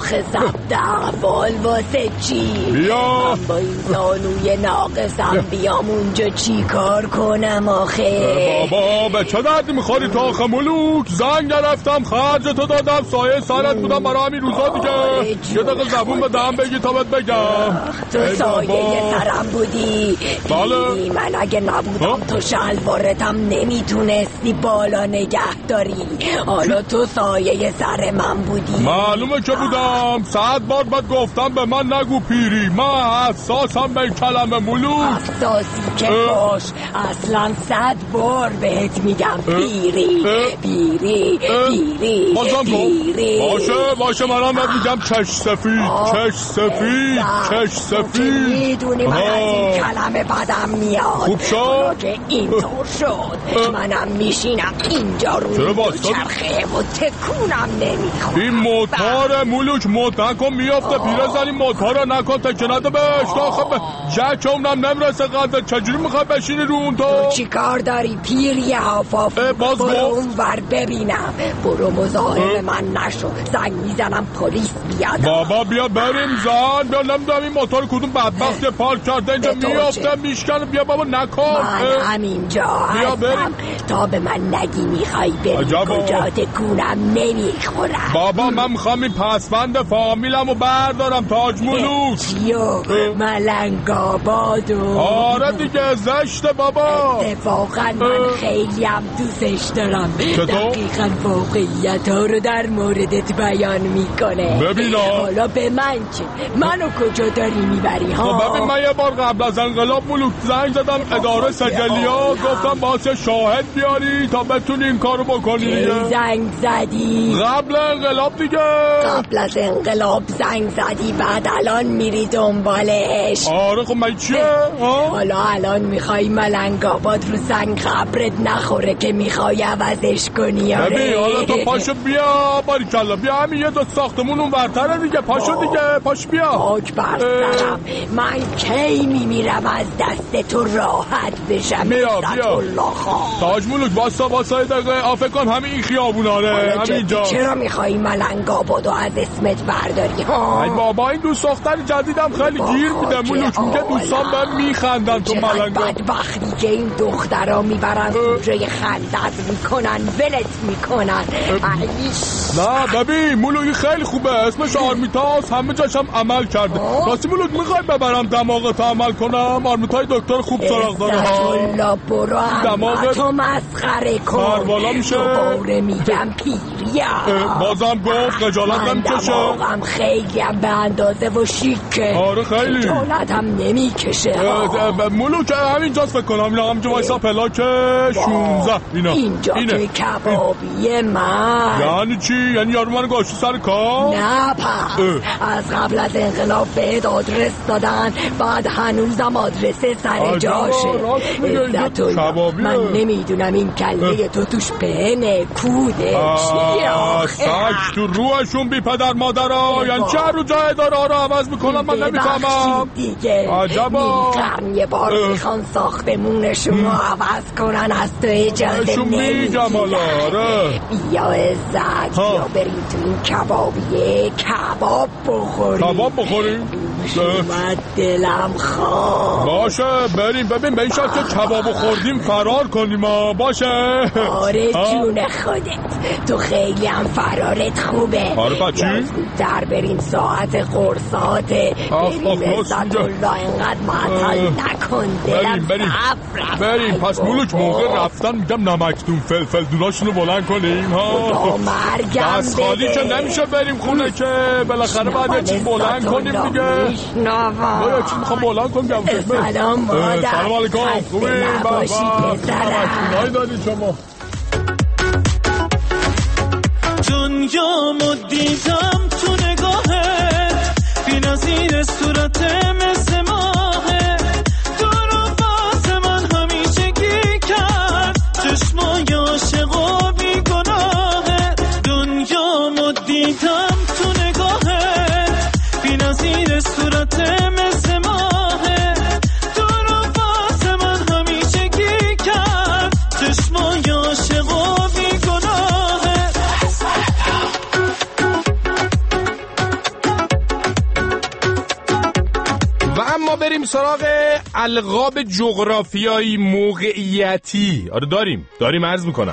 شاخصم دقفال واسه چی؟ بیا من با این زانوی ناقصم بیام اونجا چی کار کنم آخه؟ بابا به چه دردی میخوری تو آخه ملوک؟ زنگ گرفتم خرجتو دادم سایه سرت بودم برای همین روزا دیگه. یه دقیقه زبون به دهم بگی تا بهت بگم. تو سایه سرم بودی؟ بله من اگه نبودم تو شلوارتم نمیتونستی بالا نگه داری. حالا تو سایه سر من بودی. معلومه که بودم. 100 بار بهت گفتم به من نگو پیری. من حساسم به این کلمه ملوک. حساسی که باش. اصلا 100 بار بهت میگم پیری پیری پیری پیری. باشه منم بهت میگم چش سفید. میدونی من از این کلمه بدم میاد. خوب شد که اینطور شد منم میشینم اینجا رو چرخه و تکونم نمیخوام. این موتار ملوک نکن میافته پیرزن. این موتار رو نکن تکه نده بهش. آخه به جک اونم نمیرسه قدر. چجوری میخوای بشینی رو اون تو چی کار داری پیر حافاف؟ باز برو اون ور ببینم. برو مزاحم من نشو. زنگ میزنم پلیس بیاد. بابا بیا بریم زن. بیا نمیدونم این موتور کدوم بدبخت پارک کرده اینجا میافته میشکنه. بیا بابا نکن. من همینجا هستم. تا به من نگی میخوای بری کجا تکونم نمیخورم. بابا من میخوام این پسوند فامیلمو بردارم تاج ملوک. چیو؟ ملنگ آبادو. آره دیگه زشته بابا. اتفاقا من خیلی هم دوستش دارم. دقیقا واقعیت ها رو در موردت بیان میکنه. ببینا حالا به من چه؟ منو کجا داری میبری ها؟ خب ببین من یه بار قبل از انقلاب ملوک زنگ زدم اداره سجلیا. گفتم واسه شاهد بیاری تا بتونی این کارو بکنی. زنگ زدی؟ قبل انقلاب دیگه. قبل از انقلاب زنگ زدی بعد الان میری دنبالش. آره خب من چیه؟ حالا الان میخوای ملنگ آباد رو سنگ قبرت نخوره که میخوای عوضش کنی. آره ببین حالا تو پاشو بیا باریکلا. بیا همین یه دو ساختمون اون ورتره دیگه. پاشو دیگه پاش بیا. آک بر سرم. من کی میمیرم از دست تو راحت بشم. بیا تاج ملوک واسه دقیقه آفه کن همین این خیابوناره همینجا. چرا میخوایی ملنگ آبادو از اسمت برداری ها؟ ای بابا این دوست دختر جدیدم خیلی گیر میده ملوک. میگه دوستان بهم میخندن تو ملنگ. بدبختی که این دخترها میبرن جای خندت میکنن ولت میکنن. نه ببین ملوک خیلی خوبه. اسمش آرمیتاس. همه جاشم عمل کرده. راستی ملوک میخوای ببرم دماغت عمل کنم؟ آرمیتای دکتر خوب سراغ داره ها. برو دماغتو مسخره کن. سروالا میشه. دوباره میگم پیریم. بازم گفت خجالت نمیکشه. دماغم خیلی هم به اندازه و شیکه. آره خیلی. خجالت هم نمیکشه. ملوک همینجاست فکر کنم. اینا همینجا وایسا پلاک 16 اینجا که کبابیه من. یعنی چی؟ یعنی یارو منو گاشو سر کار؟ نه پس از قبل از انقلاب بهت آدرس دادن بعد هنوزم آدرس سر جاشه. من نمیدونم این کله تو توش پهنه کوده چیه؟ ساک تو روحشون بی پدر مادرها. یعنی چه رو جای داره رو عوض میکنن من نمیفهمم دیگه. عجبا یه بار میخوان ساختمونشون رو عوض کنن از تو اجازه نمیدن. بیا عزت بیا بریم تو این کبابیه کباب بخوریم. من دلم خواه. باشه بریم. ببین به این شرط که کبابو خوردیم فرار کنیم. باشه آره جون خودت تو خیلی هم فرارت خوبه. آره بچی در بریم ساعت قرصات. بریم عزت الله اینقدر معطل نکن. بریم پس ملوک موقع رفتن میگم نمکدون فلفل دوناشونو بلند کنیم ها. مرگم خالی که نمیشه بریم خونه که بالاخره باید یه چیز بلند کنیم دیگه. یه چیز میخوام بلند کنیم. سلام مادر. سلام علیکم. خوبی؟ نباشی پسرم. دادید شما. دنیامو دیدم تو نگاهت بی‌نظیر صورت مثل ماهه. تو رو واسه من همیشگی کرد چشمای عاشق و بیگناهه. دنیامو دیدم تو نگاهت بی‌نظیر صورت مثل ماهه. تو رو واسه من همیشگی کرد چشمای عاشق و بیگناهه. سراغ القاب جغرافیایی موقعیتی. آره داریم عرض میکنم.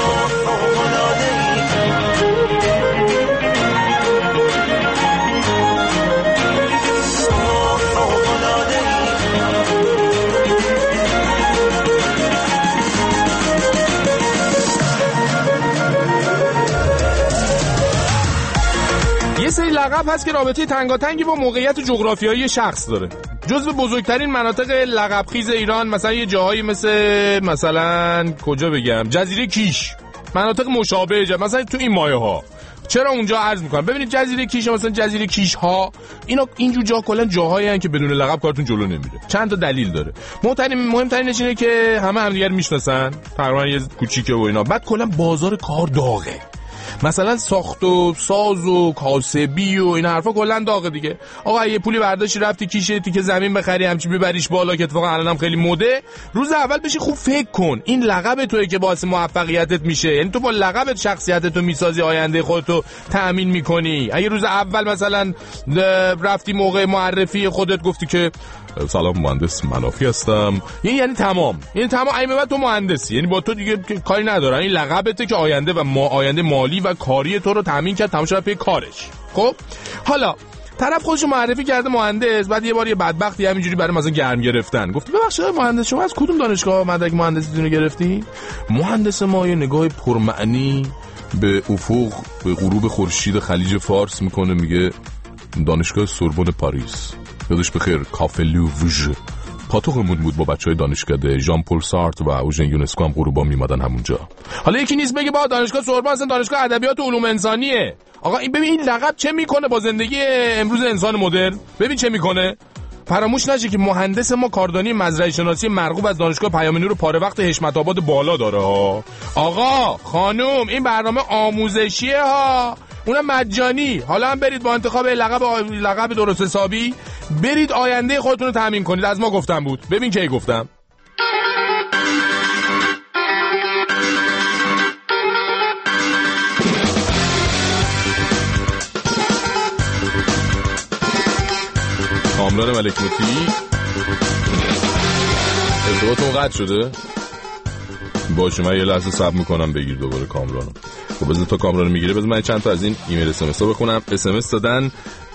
یه سری لقب هست که رابطه تنگاتنگی با موقعیت جغرافیایی شخص داره. جزو بزرگترین مناطق لقبخیز ایران مثلا یه جاهایی مثلا کجا بگم، جزیره کیش، مناطق مشابه مثلا تو این مایه ها. چرا اونجا عرض میکنم؟ ببینید جزیره کیش مثلا جزیره کیش ها اینا اینجور جا کلا جاهایی هستن که بدون لقب کارتون جلو نمیره. چند تا دلیل داره. مهمترینش اینه که همه دیگر میشناسن، تقریبا یه کوچیکه و اینا. بعد کلا بازار کار داغه. مثلا ساخت و ساز و کاسبی و این حرفا کلا داغه دیگه. آقا یه پولی برداشتی رفتی کیشه تیکه زمین بخری همچی ببریش بالا که اتفاقا الانم خیلی مده، روز اول بشی خوب فکر کن این لقب توئه که باعث موفقیتت میشه. یعنی تو با لقبت شخصیتتو میسازی، آینده خودتو تأمین میکنی. اگه روز اول مثلا رفتی موقع معرفی خودت گفتی که سلام مهندس منافی هستم، یعنی تمام ایمه بعد تو مهندسی، یعنی با تو دیگه کاری ندارن. این لقبته که آینده و آینده مالی و کاری تو رو تامین کرد، تمام شد پی کارش. خب حالا طرف خودشو معرفی کرده مهندس، بعد یه بار یه بدبختی همینجوری برای مثلا گرم گرفتن گفت ببخشید مهندس شما از کدوم دانشگاه مدرک مهندسیتون رو گرفتین؟ مهندس ما یه نگاه پرمعنی به افق، به غروب خورشید خلیج فارس میکنه، میگه دانشگاه سوربن پاریس. یادش بخیر کافه لووژ پاتوقمون بود با بچهای دانشکده ژان پل سارت و اوژن یونسکو هم غروبا میمدن همونجا. حالا یکی نیست بگه با دانشگاه سوربن اصلا دانشگاه ادبیات و علوم انسانیه. آقا این ببین این لقب چه میکنه با زندگی امروز انسان مدرن. ببین چه میکنه. فراموش نشه که مهندس ما کاردانی مزرعه شناسی مرغوب از دانشگاه پیام نور پاره وقت حشمت آباد بالا داره ها. آقا خانوم این برنامه آموزشیه ها، اونم مجانی. حالا هم برید با انتخاب لقب درست حسابی برید آینده خودتون رو تامین کنید. از ما گفتم بود. ببین کی گفتم. کامران ملک موتی ارتباطمون قطع شده؟ باشه من یه لحظه صبر میکنم بگیر دوباره کامرانو. خب بذار تا کامرانو میگیره بذار من چند تا از این ایمیل اس ام بخونم. اس ام اس دادن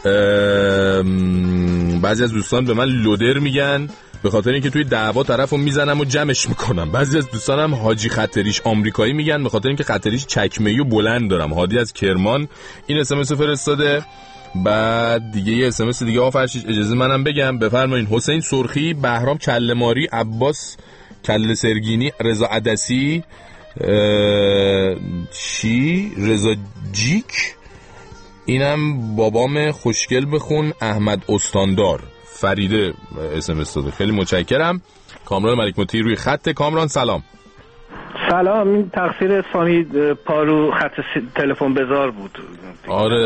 بعضی از دوستان به من لودر میگن به خاطر اینکه توی دعوا طرفو میزنم و جمعش میکنم. بعضی از دوستانم حاجی خطریش آمریکایی میگن به خاطر اینکه خطریش چکمه‌ای و بلند دارم. هادی از کرمان این اس ام اس فرستاده. بعد دیگه یه اس ام اس دیگه آفرشیش اجازه منم بگم بفرمایین. حسین سرخی، بهرام کله‌ماری، عباس کله سرگینی، رضا عدسی، رضا جیک، اینم بابام خوشگل بخون، احمد استاندار، فریده اس ام اس داده. خیلی متشکرم. کامران ملک موتی روی خط. کامران سلام. سلام. این تقصیر سامی پارو خط تلفن بزار بود. آره.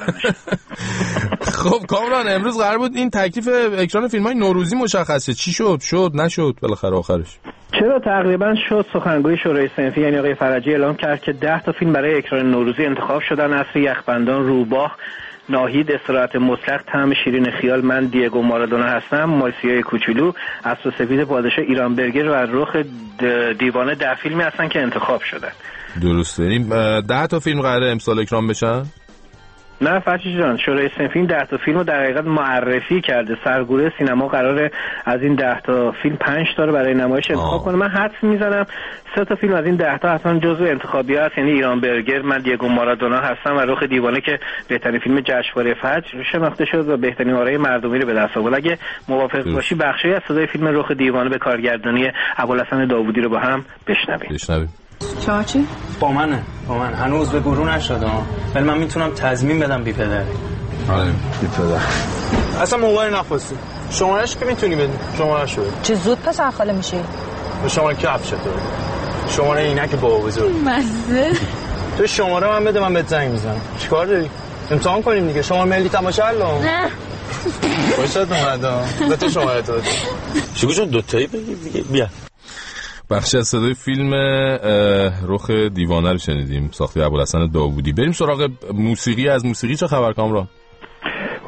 خب کامران امروز قرار بود این تکلیف اکران فیلم‌های نوروزی مشخصه. چی شد نشد بالاخره آخرش؟ چرا تقریبا شد. سخنگوی شورای صنفی یعنی آقای فرجی اعلام کرد که 10 تا فیلم برای اکران نوروزی انتخاب شدن: عصر یخبندان، روباه، ناهید، استراحت مطلق، طعم شیرین خیال، من دیگو مارادونا هستم، مارسیای کوچولو، اسب سفید پادشاه، ایران برگر و رخ دیوانه 10 فیلمی هستن که انتخاب شدن. درسته. این 10 تا فیلم قراره امسال اکرام بشن؟ نه فرشید جان، شورای صنفی این 10 تا فیلم رو در حقیقت معرفی کرده. سرگوره سینما قراره از این 10 تا فیلم 5 تا رو برای نمایش انتخاب کنه. من حدس میزنم 3 تا فیلم از این 10 تا حتما جزو انتخابی هست، یعنی ایران برگر، من دیگو مارادونا هستم و رخ دیوانه که بهترین فیلم جشنواره فجر شناخته شد و بهترین آرای مردمی رو به دست آورد. اگه موافق باشی بخشی از صدای فیلم رخ دیوانه به کارگردانی ابوالحسن داوودی رو با هم بشنویم. چاچی؟ با من هنوز به گروه نشدم ولی من میتونم تضمین بدم بی پدری. آره بی پدر. اصلا موبایل نخواستی شمارهش که میتونی بدی شماره شده. چه زود پسر خاله میشی؟ به شماره کفش تو شماره اینک بابا بزرگ مزه. تو شماره من بده من بهت زنگ میزنم. چیکار داری؟ امتحان کنیم دیگه. شماره ملی تماشا الان نه خوشت اومد به تو شماره تو شگو جون دوتایی بگی دیگه. بیا بخشی از صدای فیلم رخ دیوانه رو شنیدیم، ساخته ابوالحسن داوودی. بریم سراغ موسیقی. از موسیقی چه خبر کامران؟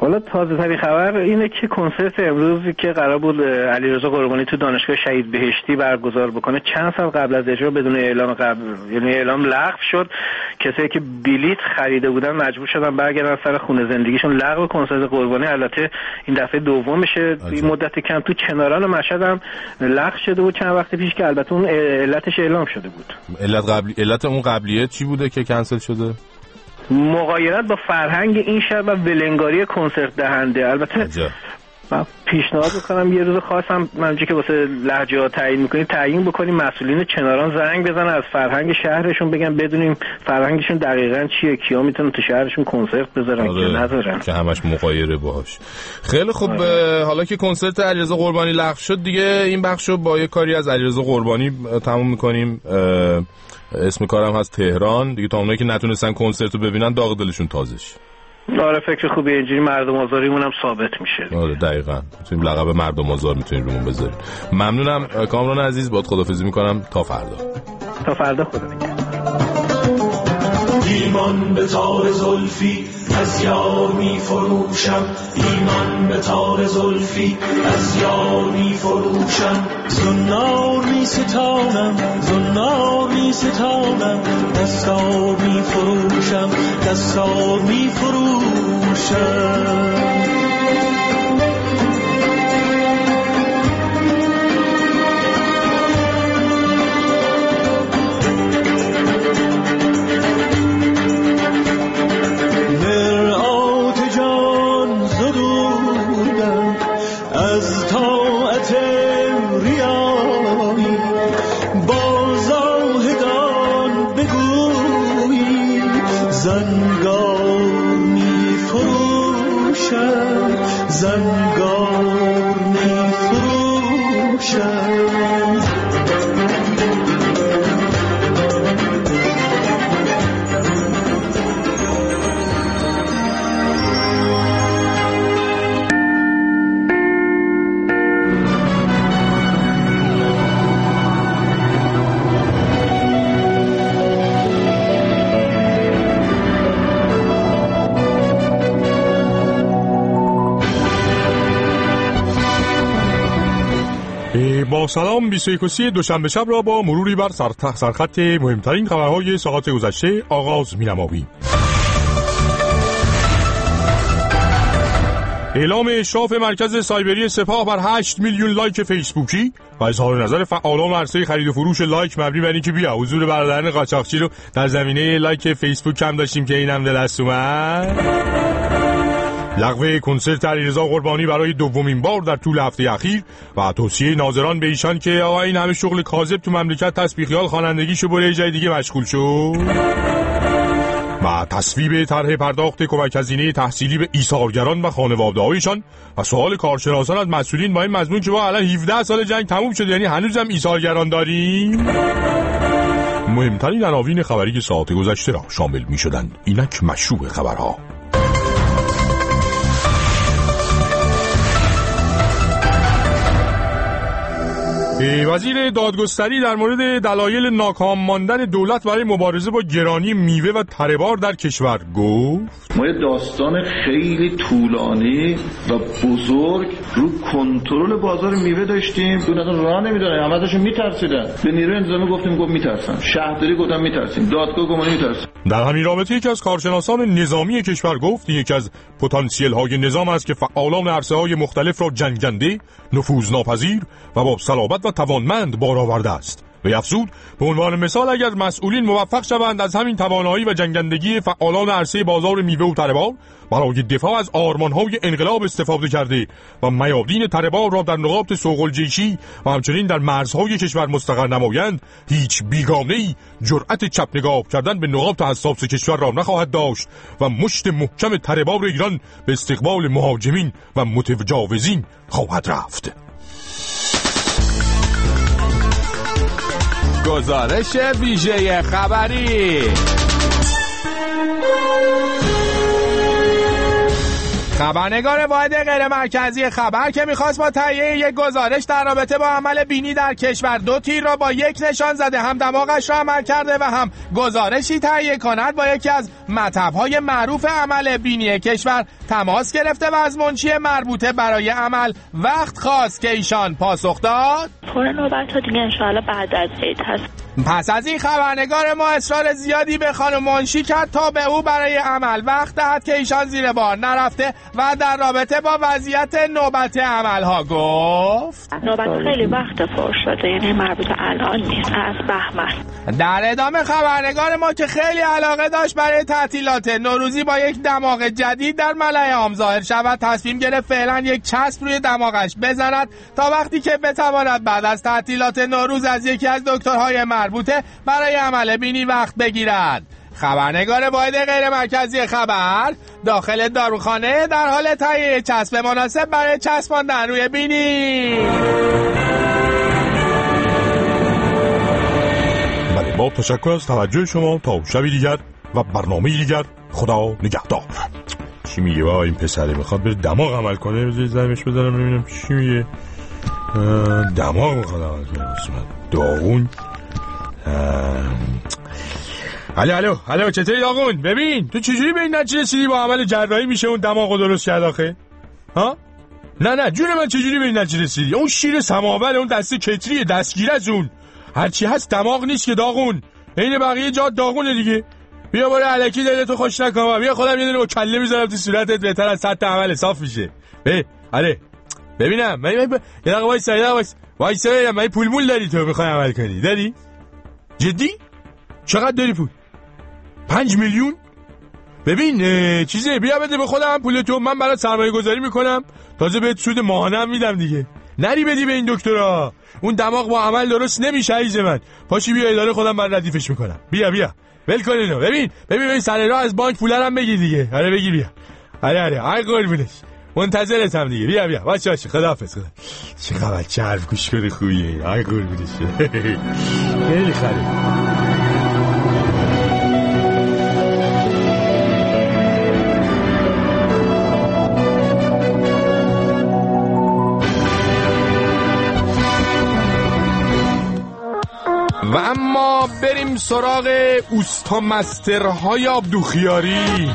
حالا تازه ترین خبر اینه که کنسرت امروزی که قرار بود علیرضا قربانی تو دانشگاه شهید بهشتی برگزار بکنه چند سال قبل از اجرا بدون اعلام یعنی اعلام لغو شد. کسایی که بلیت خریده بودن مجبور شدن برگردن سر خونه زندگیشون. لغو کنسرت قربانی البته این دفعه دومشه. این مدت کم تو چناران و مشهد هم لغو شده بود چند وقت پیش که البته اون علتش اعلام شده بود. علت اون قبلیه چی بوده که کنسل شده؟ مغایرت با فرهنگ این شهر و ولنگاری کنسرت دهنده. البته من پیشنهاد میکنم یه روز خاصم منجی که واسه لهجه ها تعیین میکنید تعیین بکنیم مسئولین چناران زنگ بزنن از فرهنگ شهرشون بگن بدونیم فرهنگشون دقیقاً چیه، کیا میتونن تو شهرشون کنسرت بذارن که نذارن که همش مغایره باهاش. خیلی خوب. حالا که کنسرت علیرضا قربانی لغو شد دیگه این بخشو با یه کاری از علیرضا قربانی تموم میکنیم. اسم کارم هست تهران دیگه. تا اونایی که نتونستن کنسرتو ببینن داغ دلشون تازش. آره فکر خوبه. اینجوری مردم آزاریمون هم ثابت میشه. آره دقیقاً میتونیم لقب مردم آزار میتونیم رومون بذاریم. ممنونم کامران عزیز. باهات خداحافظی میکنم تا فردا. تا فردا خدا نگهدار. ایمان به تار زلفی از یار می فروشم، ایمان به تار زلفی از یار می فروشم. زنار می ستانم، زنار می ستانم، دستار می فروشم، دستار می فروشم. با سلام 21 دوشنبه شب را با مروری بر سرخط مهمترین خبرهای ساعات گذشته آغاز می‌نماییم. اعلام اشراف مرکز سایبری سپاه بر 8 میلیون لایک فیسبوکی و اظهار نظر فعالان عرصه خرید و فروش لایک مبنی بر اینکه بیا حضور برادران قاچاقچی رو در زمینه لایک فیسبوک کم داشتیم که اینم دلست اومد. لغو کنسرت علیرضا قربانی برای دومین بار در طول هفته اخیر و توصیه ناظران به ایشان که آقا این همه شغل کاذب تو مملکت تسبیح خیال خوانندگیشو بره جای دیگه مشغول شو. و تصویب طرح پرداخت کمک هزینه تحصیلی به ایثارگران و خانواده‌هایشان و سوال کارشناسان از مسئولین با این مضمون که با الان 17 سال جنگ تموم شد یعنی هنوزم ایثارگران داریم. مهمترین عناوین خبری ساعت گذشته را شامل می‌شدند. اینک مشروع خبرها. وزیر دادگستری در مورد دلایل ناکام ماندن دولت برای مبارزه با گرانی میوه و تره‌بار در کشور گفت ما یه داستان خیلی طولانی و بزرگ رو کنترل بازار میوه داشتیم. دولت راه نمیدونه، همه ازشون میترسیدن. به نیروی انتظامی گفت میترسن، شهرداری گفتن میترسیم، دادگاه گفت میترسیم. در همین رابطه یکی از کارشناسان نظامی کشور گفت یکی از پتانسیل های نظام است که فعالان عرصه های مختلف را جنگنده، نفوذناپذیر و با صلابت و توانمند بار آورده است. و افزود به عنوان مثال اگر مسئولین موفق شوند از همین توانایی و جنگندگی فعالان عرصه بازار میوه و تره‌بار برای دفاع از آرمان‌های انقلاب استفاده کرده و میادین تره‌بار را در نقاط سوق‌الجیشی و همچنین در مرزهای کشور مستقر نمایند، هیچ بیگانه‌ای جرأت چپ نگاه کردن به نقاط حساس کشور را نخواهد داشت و مشت محکم تره‌بار ایران به استقبال مهاجمین و متجاوزین خواهد رفت. گزارش ویژه خبری. خبرنگار واحد غیر مرکزی خبر که میخواست با تهیه یک گزارش در رابطه با عمل بینی در کشور 2 تیر را با یک نشان زده، هم دماغش را عمل کرده و هم گزارشی تهیه کند با یکی از مطب‌های معروف عمل بینی کشور تماس گرفته و از منشی مربوطه برای عمل وقت خواست که ایشان پاسخ داد پر نوبت ها دیگه انشاءالله بعد از عید هست. پس از این خبرنگار ما اصرار زیادی به خانم منشی کرد تا به او برای عمل وقت دهد که ایشان زیر بار نرفته و در رابطه با وضعیت نوبت عملها گفت نوبت خیلی وقت پر شده، یعنی مربوط الان نیست، از بهمن. در ادامه خبرنگار ما که خیلی علاقه داشت برای تعطیلات نوروزی با یک دماغ جدید در ملأ عام ظاهر شود، تصمیم گرفت فعلا یک چسب روی دماغش بزند تا وقتی که بتواند بعد از تعطیلات نوروز از یکی از دکترهای مربوطه برای عمل بینی وقت بگیرد. خبرنگار واحد غیر مرکزی خبر داخل داروخانه در حال تهیه چسب مناسب برای چسباندن روی بینی. بله، با تشکر از توجه شما. تا شبی دیگر و برنامه دیگر، خدا نگهدار. چی میگه با این پسره؟ میخواد بره دماغ عمل کنه؟ بذاری زمینش بذارم ببینم چی میگه. دماغ میخواد عمل کنه. داغون. الو چطوری داغون؟ ببین تو چجوری به این نتیجه رسیدی با عمل جراحی میشه اون دماغو درست کرد آخه؟ ها؟ نه جون من، چجوری به این نتیجه رسیدی؟ اون شیر سماول، اون دسته کتری، دستگیر از اون هرچی هست دماغ نیست که داغون. این بقیه جات داغونه دیگه. بیا برو الکی دلتو خوش نکن. بیا خودم یه دونه با کله میذارم تو صورتت، بهتر از سطح عمل صاف میشه. آره ببینم یه دقیقه وایسا من پول مول داری تو میخوای عمل کنی؟ داری؟ جدی؟ چقدر داری پول؟ 5 میلیون؟ ببین چیزه، بیا بده به خودم پول تو، من برات سرمایه گذاری میکنم، تازه بهت سود ماهانم میدم دیگه. نری بدی به این دکترا، اون دماغ با عمل درست نمیشه عزیز من. پاشی بیا اداره، خودم من ردیفش میکنم. بیا ول کن اینو. ببین سر راه از بانک پولارم بگیر دیگه. آره بگیر بیا. آره آی قربونش، منتظرتم دیگه. بیا باشه خداحافظ. چه خبر؟ چه حرف گوش کنه خوبیه. آی قربونش. خیلی خره. و اما بریم سراغ اوستا مسترهای عبدوخیاری.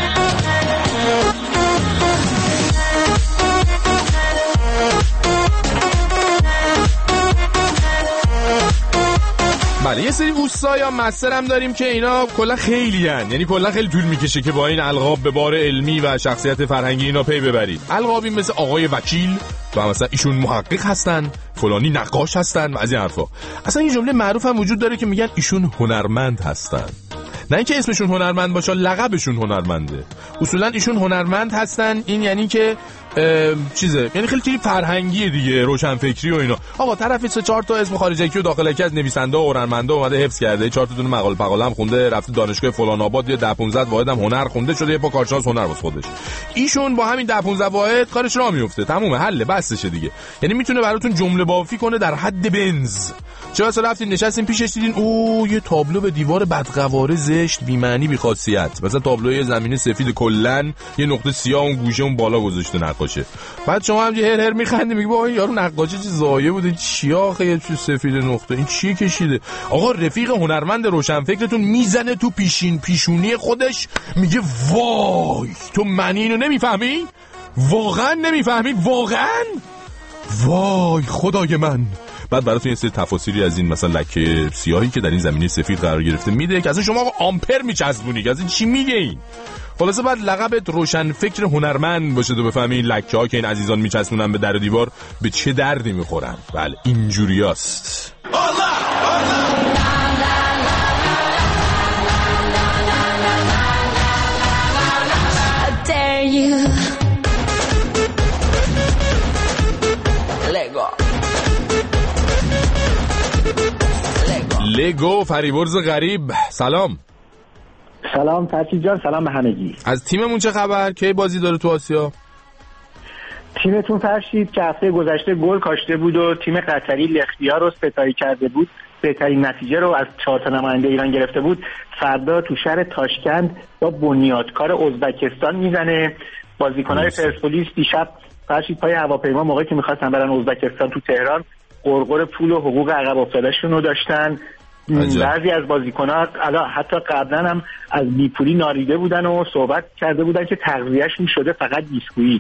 بله، یه سری اوستا یا مستر هم داریم که اینا کلا خیلی هن. یعنی کلا خیلی طول میکشه که با این القاب به بار علمی و شخصیت فرهنگی اینا پی ببرید. القابی مثل آقای وکیل و مثلا ایشون محقق هستن، فلانی نقاش هستن و از این حرفا. اصلا این جمله معروف هم وجود داره که میگن ایشون هنرمند هستن. نه اینکه اسمشون هنرمند باشه، لقبشون هنرمنده. اصولا ایشون هنرمند هستن، این یعنی که چیزه، یعنی خیلی فرهنگیه دیگه، روشنفکری و اینا. آقا طرف 3-4 تا اسم خارجی و داخل یکی از نویسنده و هنرمنده اومده حفظ کرده، 4 تا دونه مقاله هم خونده، رفته دانشگاه فلان آباد یه 10-15 واحد هم هنر خونده، شده یه پا کارشناس هنر واسه خودش. ایشون با همین 10-15 واحد کارش راه میفته، تمومه، حل بسشه دیگه. یعنی میتونه براتون جمله بافی کنه در حد بنز. چه واسه رفتین نشستین پیشش دیدین یه تابلو به دیوار بدقواره زشت بی معنی بی خاصیت، مثلا تابلوی زمین سفید کلن یه نقطه سیاه اون گوشه اون بالا گذاشته نقاشه. بعد شما هم یه هر میخندی میگی با این یارو نقاشه چه زایه بوده، چی آخه یه چیز سفید نقطه، این چی کشیده؟ آقا رفیق هنرمند روشنفکرتون میزنه تو پیشونی خودش میگه وای تو معنی اینو نمیفهمی؟ واقعا نمیفهمی؟ واقعا؟ وای خدای من. بعد براتون یه سری تفاصیلی از این مثلا لکه سیاهی که در این زمینه سفید قرار گرفته میده که اصلا شما آمپر میچسبونی که اصلا چی میگه این. خلاصه بعد لقبت روشنفکر هنرمند باشه تو بفهمی این لکه ها که این عزیزان میچسبونن به در و دیوار به چه دردی میخورن. بله اینجوریاست. لگو فریبرز غریب، سلام. سلام فرشید جان، سلام به همگی. از تیممون چه خبر؟ کی بازی داره تو آسیا؟ تیمتون فرشید که هفته گذشته گل کاشته بود و تیم قطری لختیا رو ستایی کرده بود، بهترین نتیجه رو از 4 تا نماینده ایران گرفته بود. فردا تو شهر تاشکند با بنیادکار ازبکستان میزنه بازیکن‌های پرسپولیس دیشب فرشید پای هواپیما موقعی که می‌خواستن برن ازبکستان تو تهران قرقر پول و حقوق عقب افتادهشون رو داشتن. بعضی از بازیکن‌ها حتی قبلا هم از بیپولی ناریده بودن و صحبت کرده بودن که تغذیه‌شون شده فقط بیسکویت.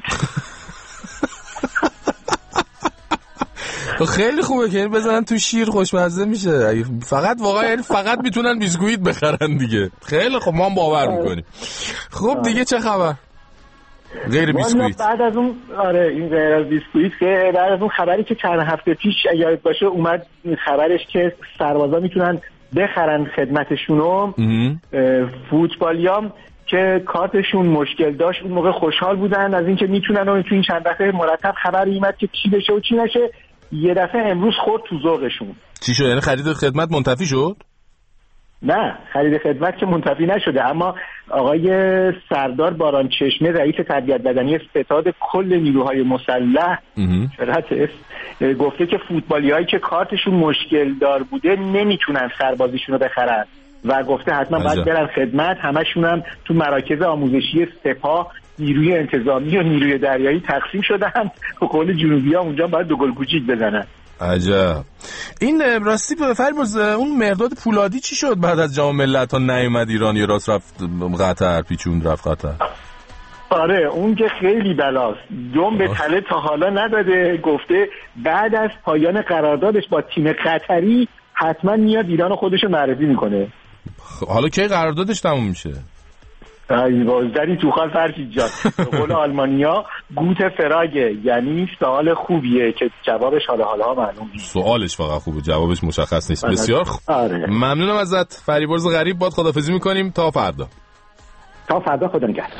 خیلی خوبه که بزنن تو شیر خوشمزه میشه. فقط واقعا یعنی فقط میتونن بیسکویت بخرن دیگه. خیلی خوب، ما هم باور میکنیم. خب دیگه چه خبر؟ غیر بیسکویت. بعد از اون این غیر از بیسکویت که بعد از اون خبری که چند هفته پیش یاد باشه اومد خبرش که سربازا میتونن بخرن خدمتشونو، فوتبالیام که کارتشون مشکل داشت اون موقع خوشحال بودن از اینکه میتونن و تو این چند دفعه مرتب خبری اومد که چی بشه و چی نشه. یه دفعه امروز خورد تو ذوقشون. چی شد؟ یعنی خرید خدمت منتفی شد؟ نه، خرید خدمت که منتفی نشده، اما آقای سردار باران چشمه رئیس تربیت بدنی ستاد کل نیروهای مسلح گفته که فوتبالیایی که کارتشون مشکل دار بوده نمیتونن سربازیشون رو بخرن و گفته حتما باید برن خدمت. همشون هم تو مراکز آموزشی سپاه، نیروی انتظامی و نیروی دریایی تقسیم شدن. به قول جنوبی‌ها اونجا باید دو گل کوچیک بزنن. عجب. این راستی به فرموز اون مرداد پولادی چی شد بعد از جام ملت‌ها نیومد ایران، یه راست رفت قطر، پیچوند رفت قطر؟ آره اون که خیلی بلاست، دم به تله تا حالا نداده. گفته بعد از پایان قراردادش با تیم قطری حتما میاد ایران و خودشو معرفی میکنه. حالا کی قراردادش تموم میشه؟ بازداری تو خال فرشید جان. به قول آلمانیا گوت فراگه، یعنی سوال خوبیه که جوابش حالا معلوم نیست. سوالش فقط خوبه، جوابش مشخص نیست. بسیار خوب. ممنونم ازت فریبرز غریب. باد خدافظی میکنیم تا فردا. تا فردا، خدا نگهدار.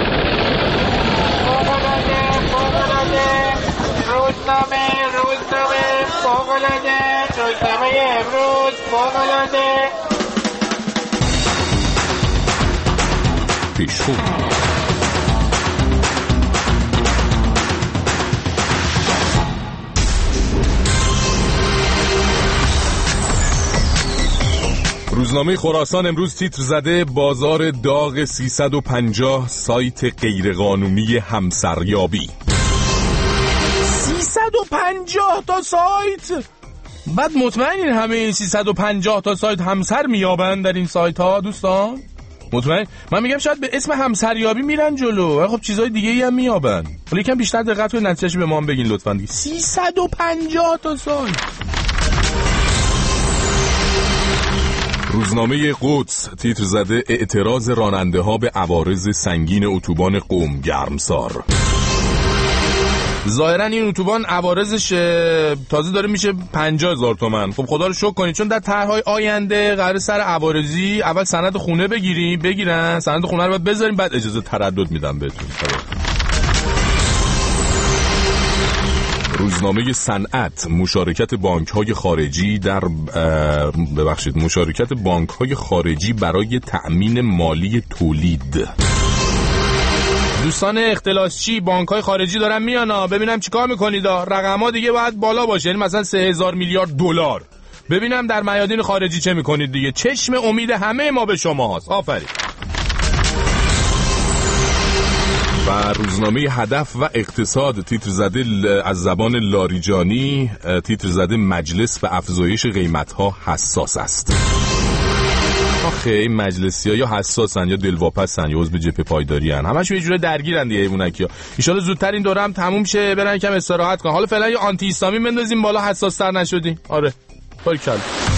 روزنامه امروز فوق‌العاده پیشخو. روزنامه خراسان امروز تیتر زده بازار داغ 350 سایت غیرقانونی همسریابی. 350 تا سایت؟ بعد مطمئنین همه این 350 تا سایت همسر میابند در این سایت ها دوستان؟ مطمئن؟ من میگم شاید به اسم همسریابی میرن جلو، خب چیزای دیگه ای هم میابند. ولی یکم بیشتر دقت کنید نتیجهش به ما هم بگین لطفاً دیگه. 350 تا سایت. روزنامه قدس تیتر زده اعتراض راننده ها به عوارض سنگین اتوبان قم گرمسار. ظاهرا این اتوبان عوارضش تازه داره میشه 50,000 تومان. خب خدا رو شکر کنید، چون در طرح‌های آینده قرار سر عوارضی اول سند خونه بگیرن سند خونه رو بعد بذاریم، بعد اجازه تردد میدم بهتون. روزنامه صنعت مشارکت بانک‌های خارجی مشارکت بانک‌های خارجی برای تأمین مالی تولید. دوستان اختلاسچی، بانک‌های خارجی دارن میانا، ببینم چیکار میکنید. رقم‌ها دیگه باید بالا باشه، یعنی مثلا 3000 میلیارد دلار. ببینم در میادین خارجی چه میکنید دیگه. چشم امید همه ما به شما هست. آفرین. و روزنامه هدف و اقتصاد تیتر زده از زبان لاریجانی تیتر زده مجلس به افزایش قیمت‌ها حساس است. آخه این مجلسی‌ها یا حساسن یا دلواپسن یا عضو جبهه پایداری ان، همشون یه جوری درگیرن دیگه ایونکیا. ان شاءالله زودتر این دوره هم تموم شه، برن یکم استراحت کنن. حالا فعلا یه آنتی هیستامین بندازیم بالا، حساس‌تر نشدین. آره باریکلا.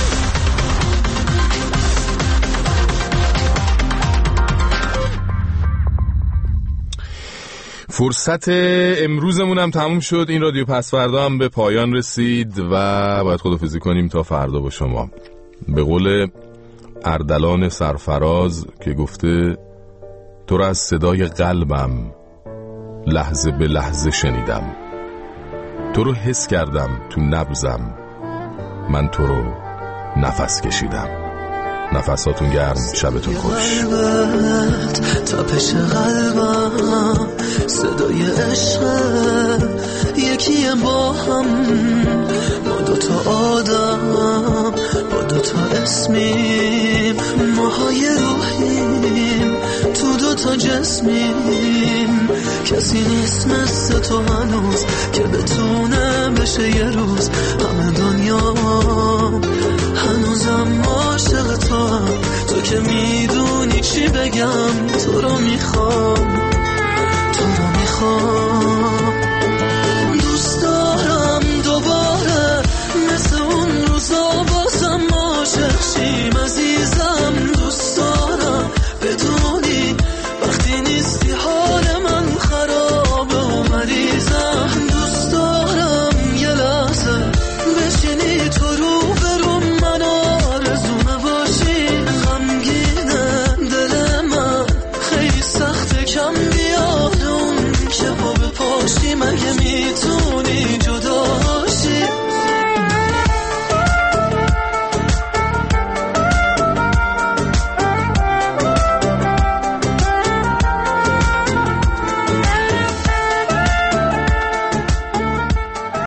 فرصت امروزمون هم تموم شد. این رادیو پس فردا هم به پایان رسید و باید خداحافظی کنیم تا فردا با شما. به قول اردلان سرفراز که گفته تو را از صدای قلبم لحظه به لحظه شنیدم، تو رو حس کردم تو نبضم، من تو رو نفس کشیدم. نفساتون گرم، شبتون خوش. تپش قلبم صدای عشق یکی با هم، ما دوتا آدم با دوتا اسمیم، ماهای روحیم تو دوتا جسمیم، کسی نیست مثل تو هنوز که بتونه بشه یه روز همه دنیا. هنوزم عاشق تو هم، تو که میدونی چی بگم، تو رو میخوام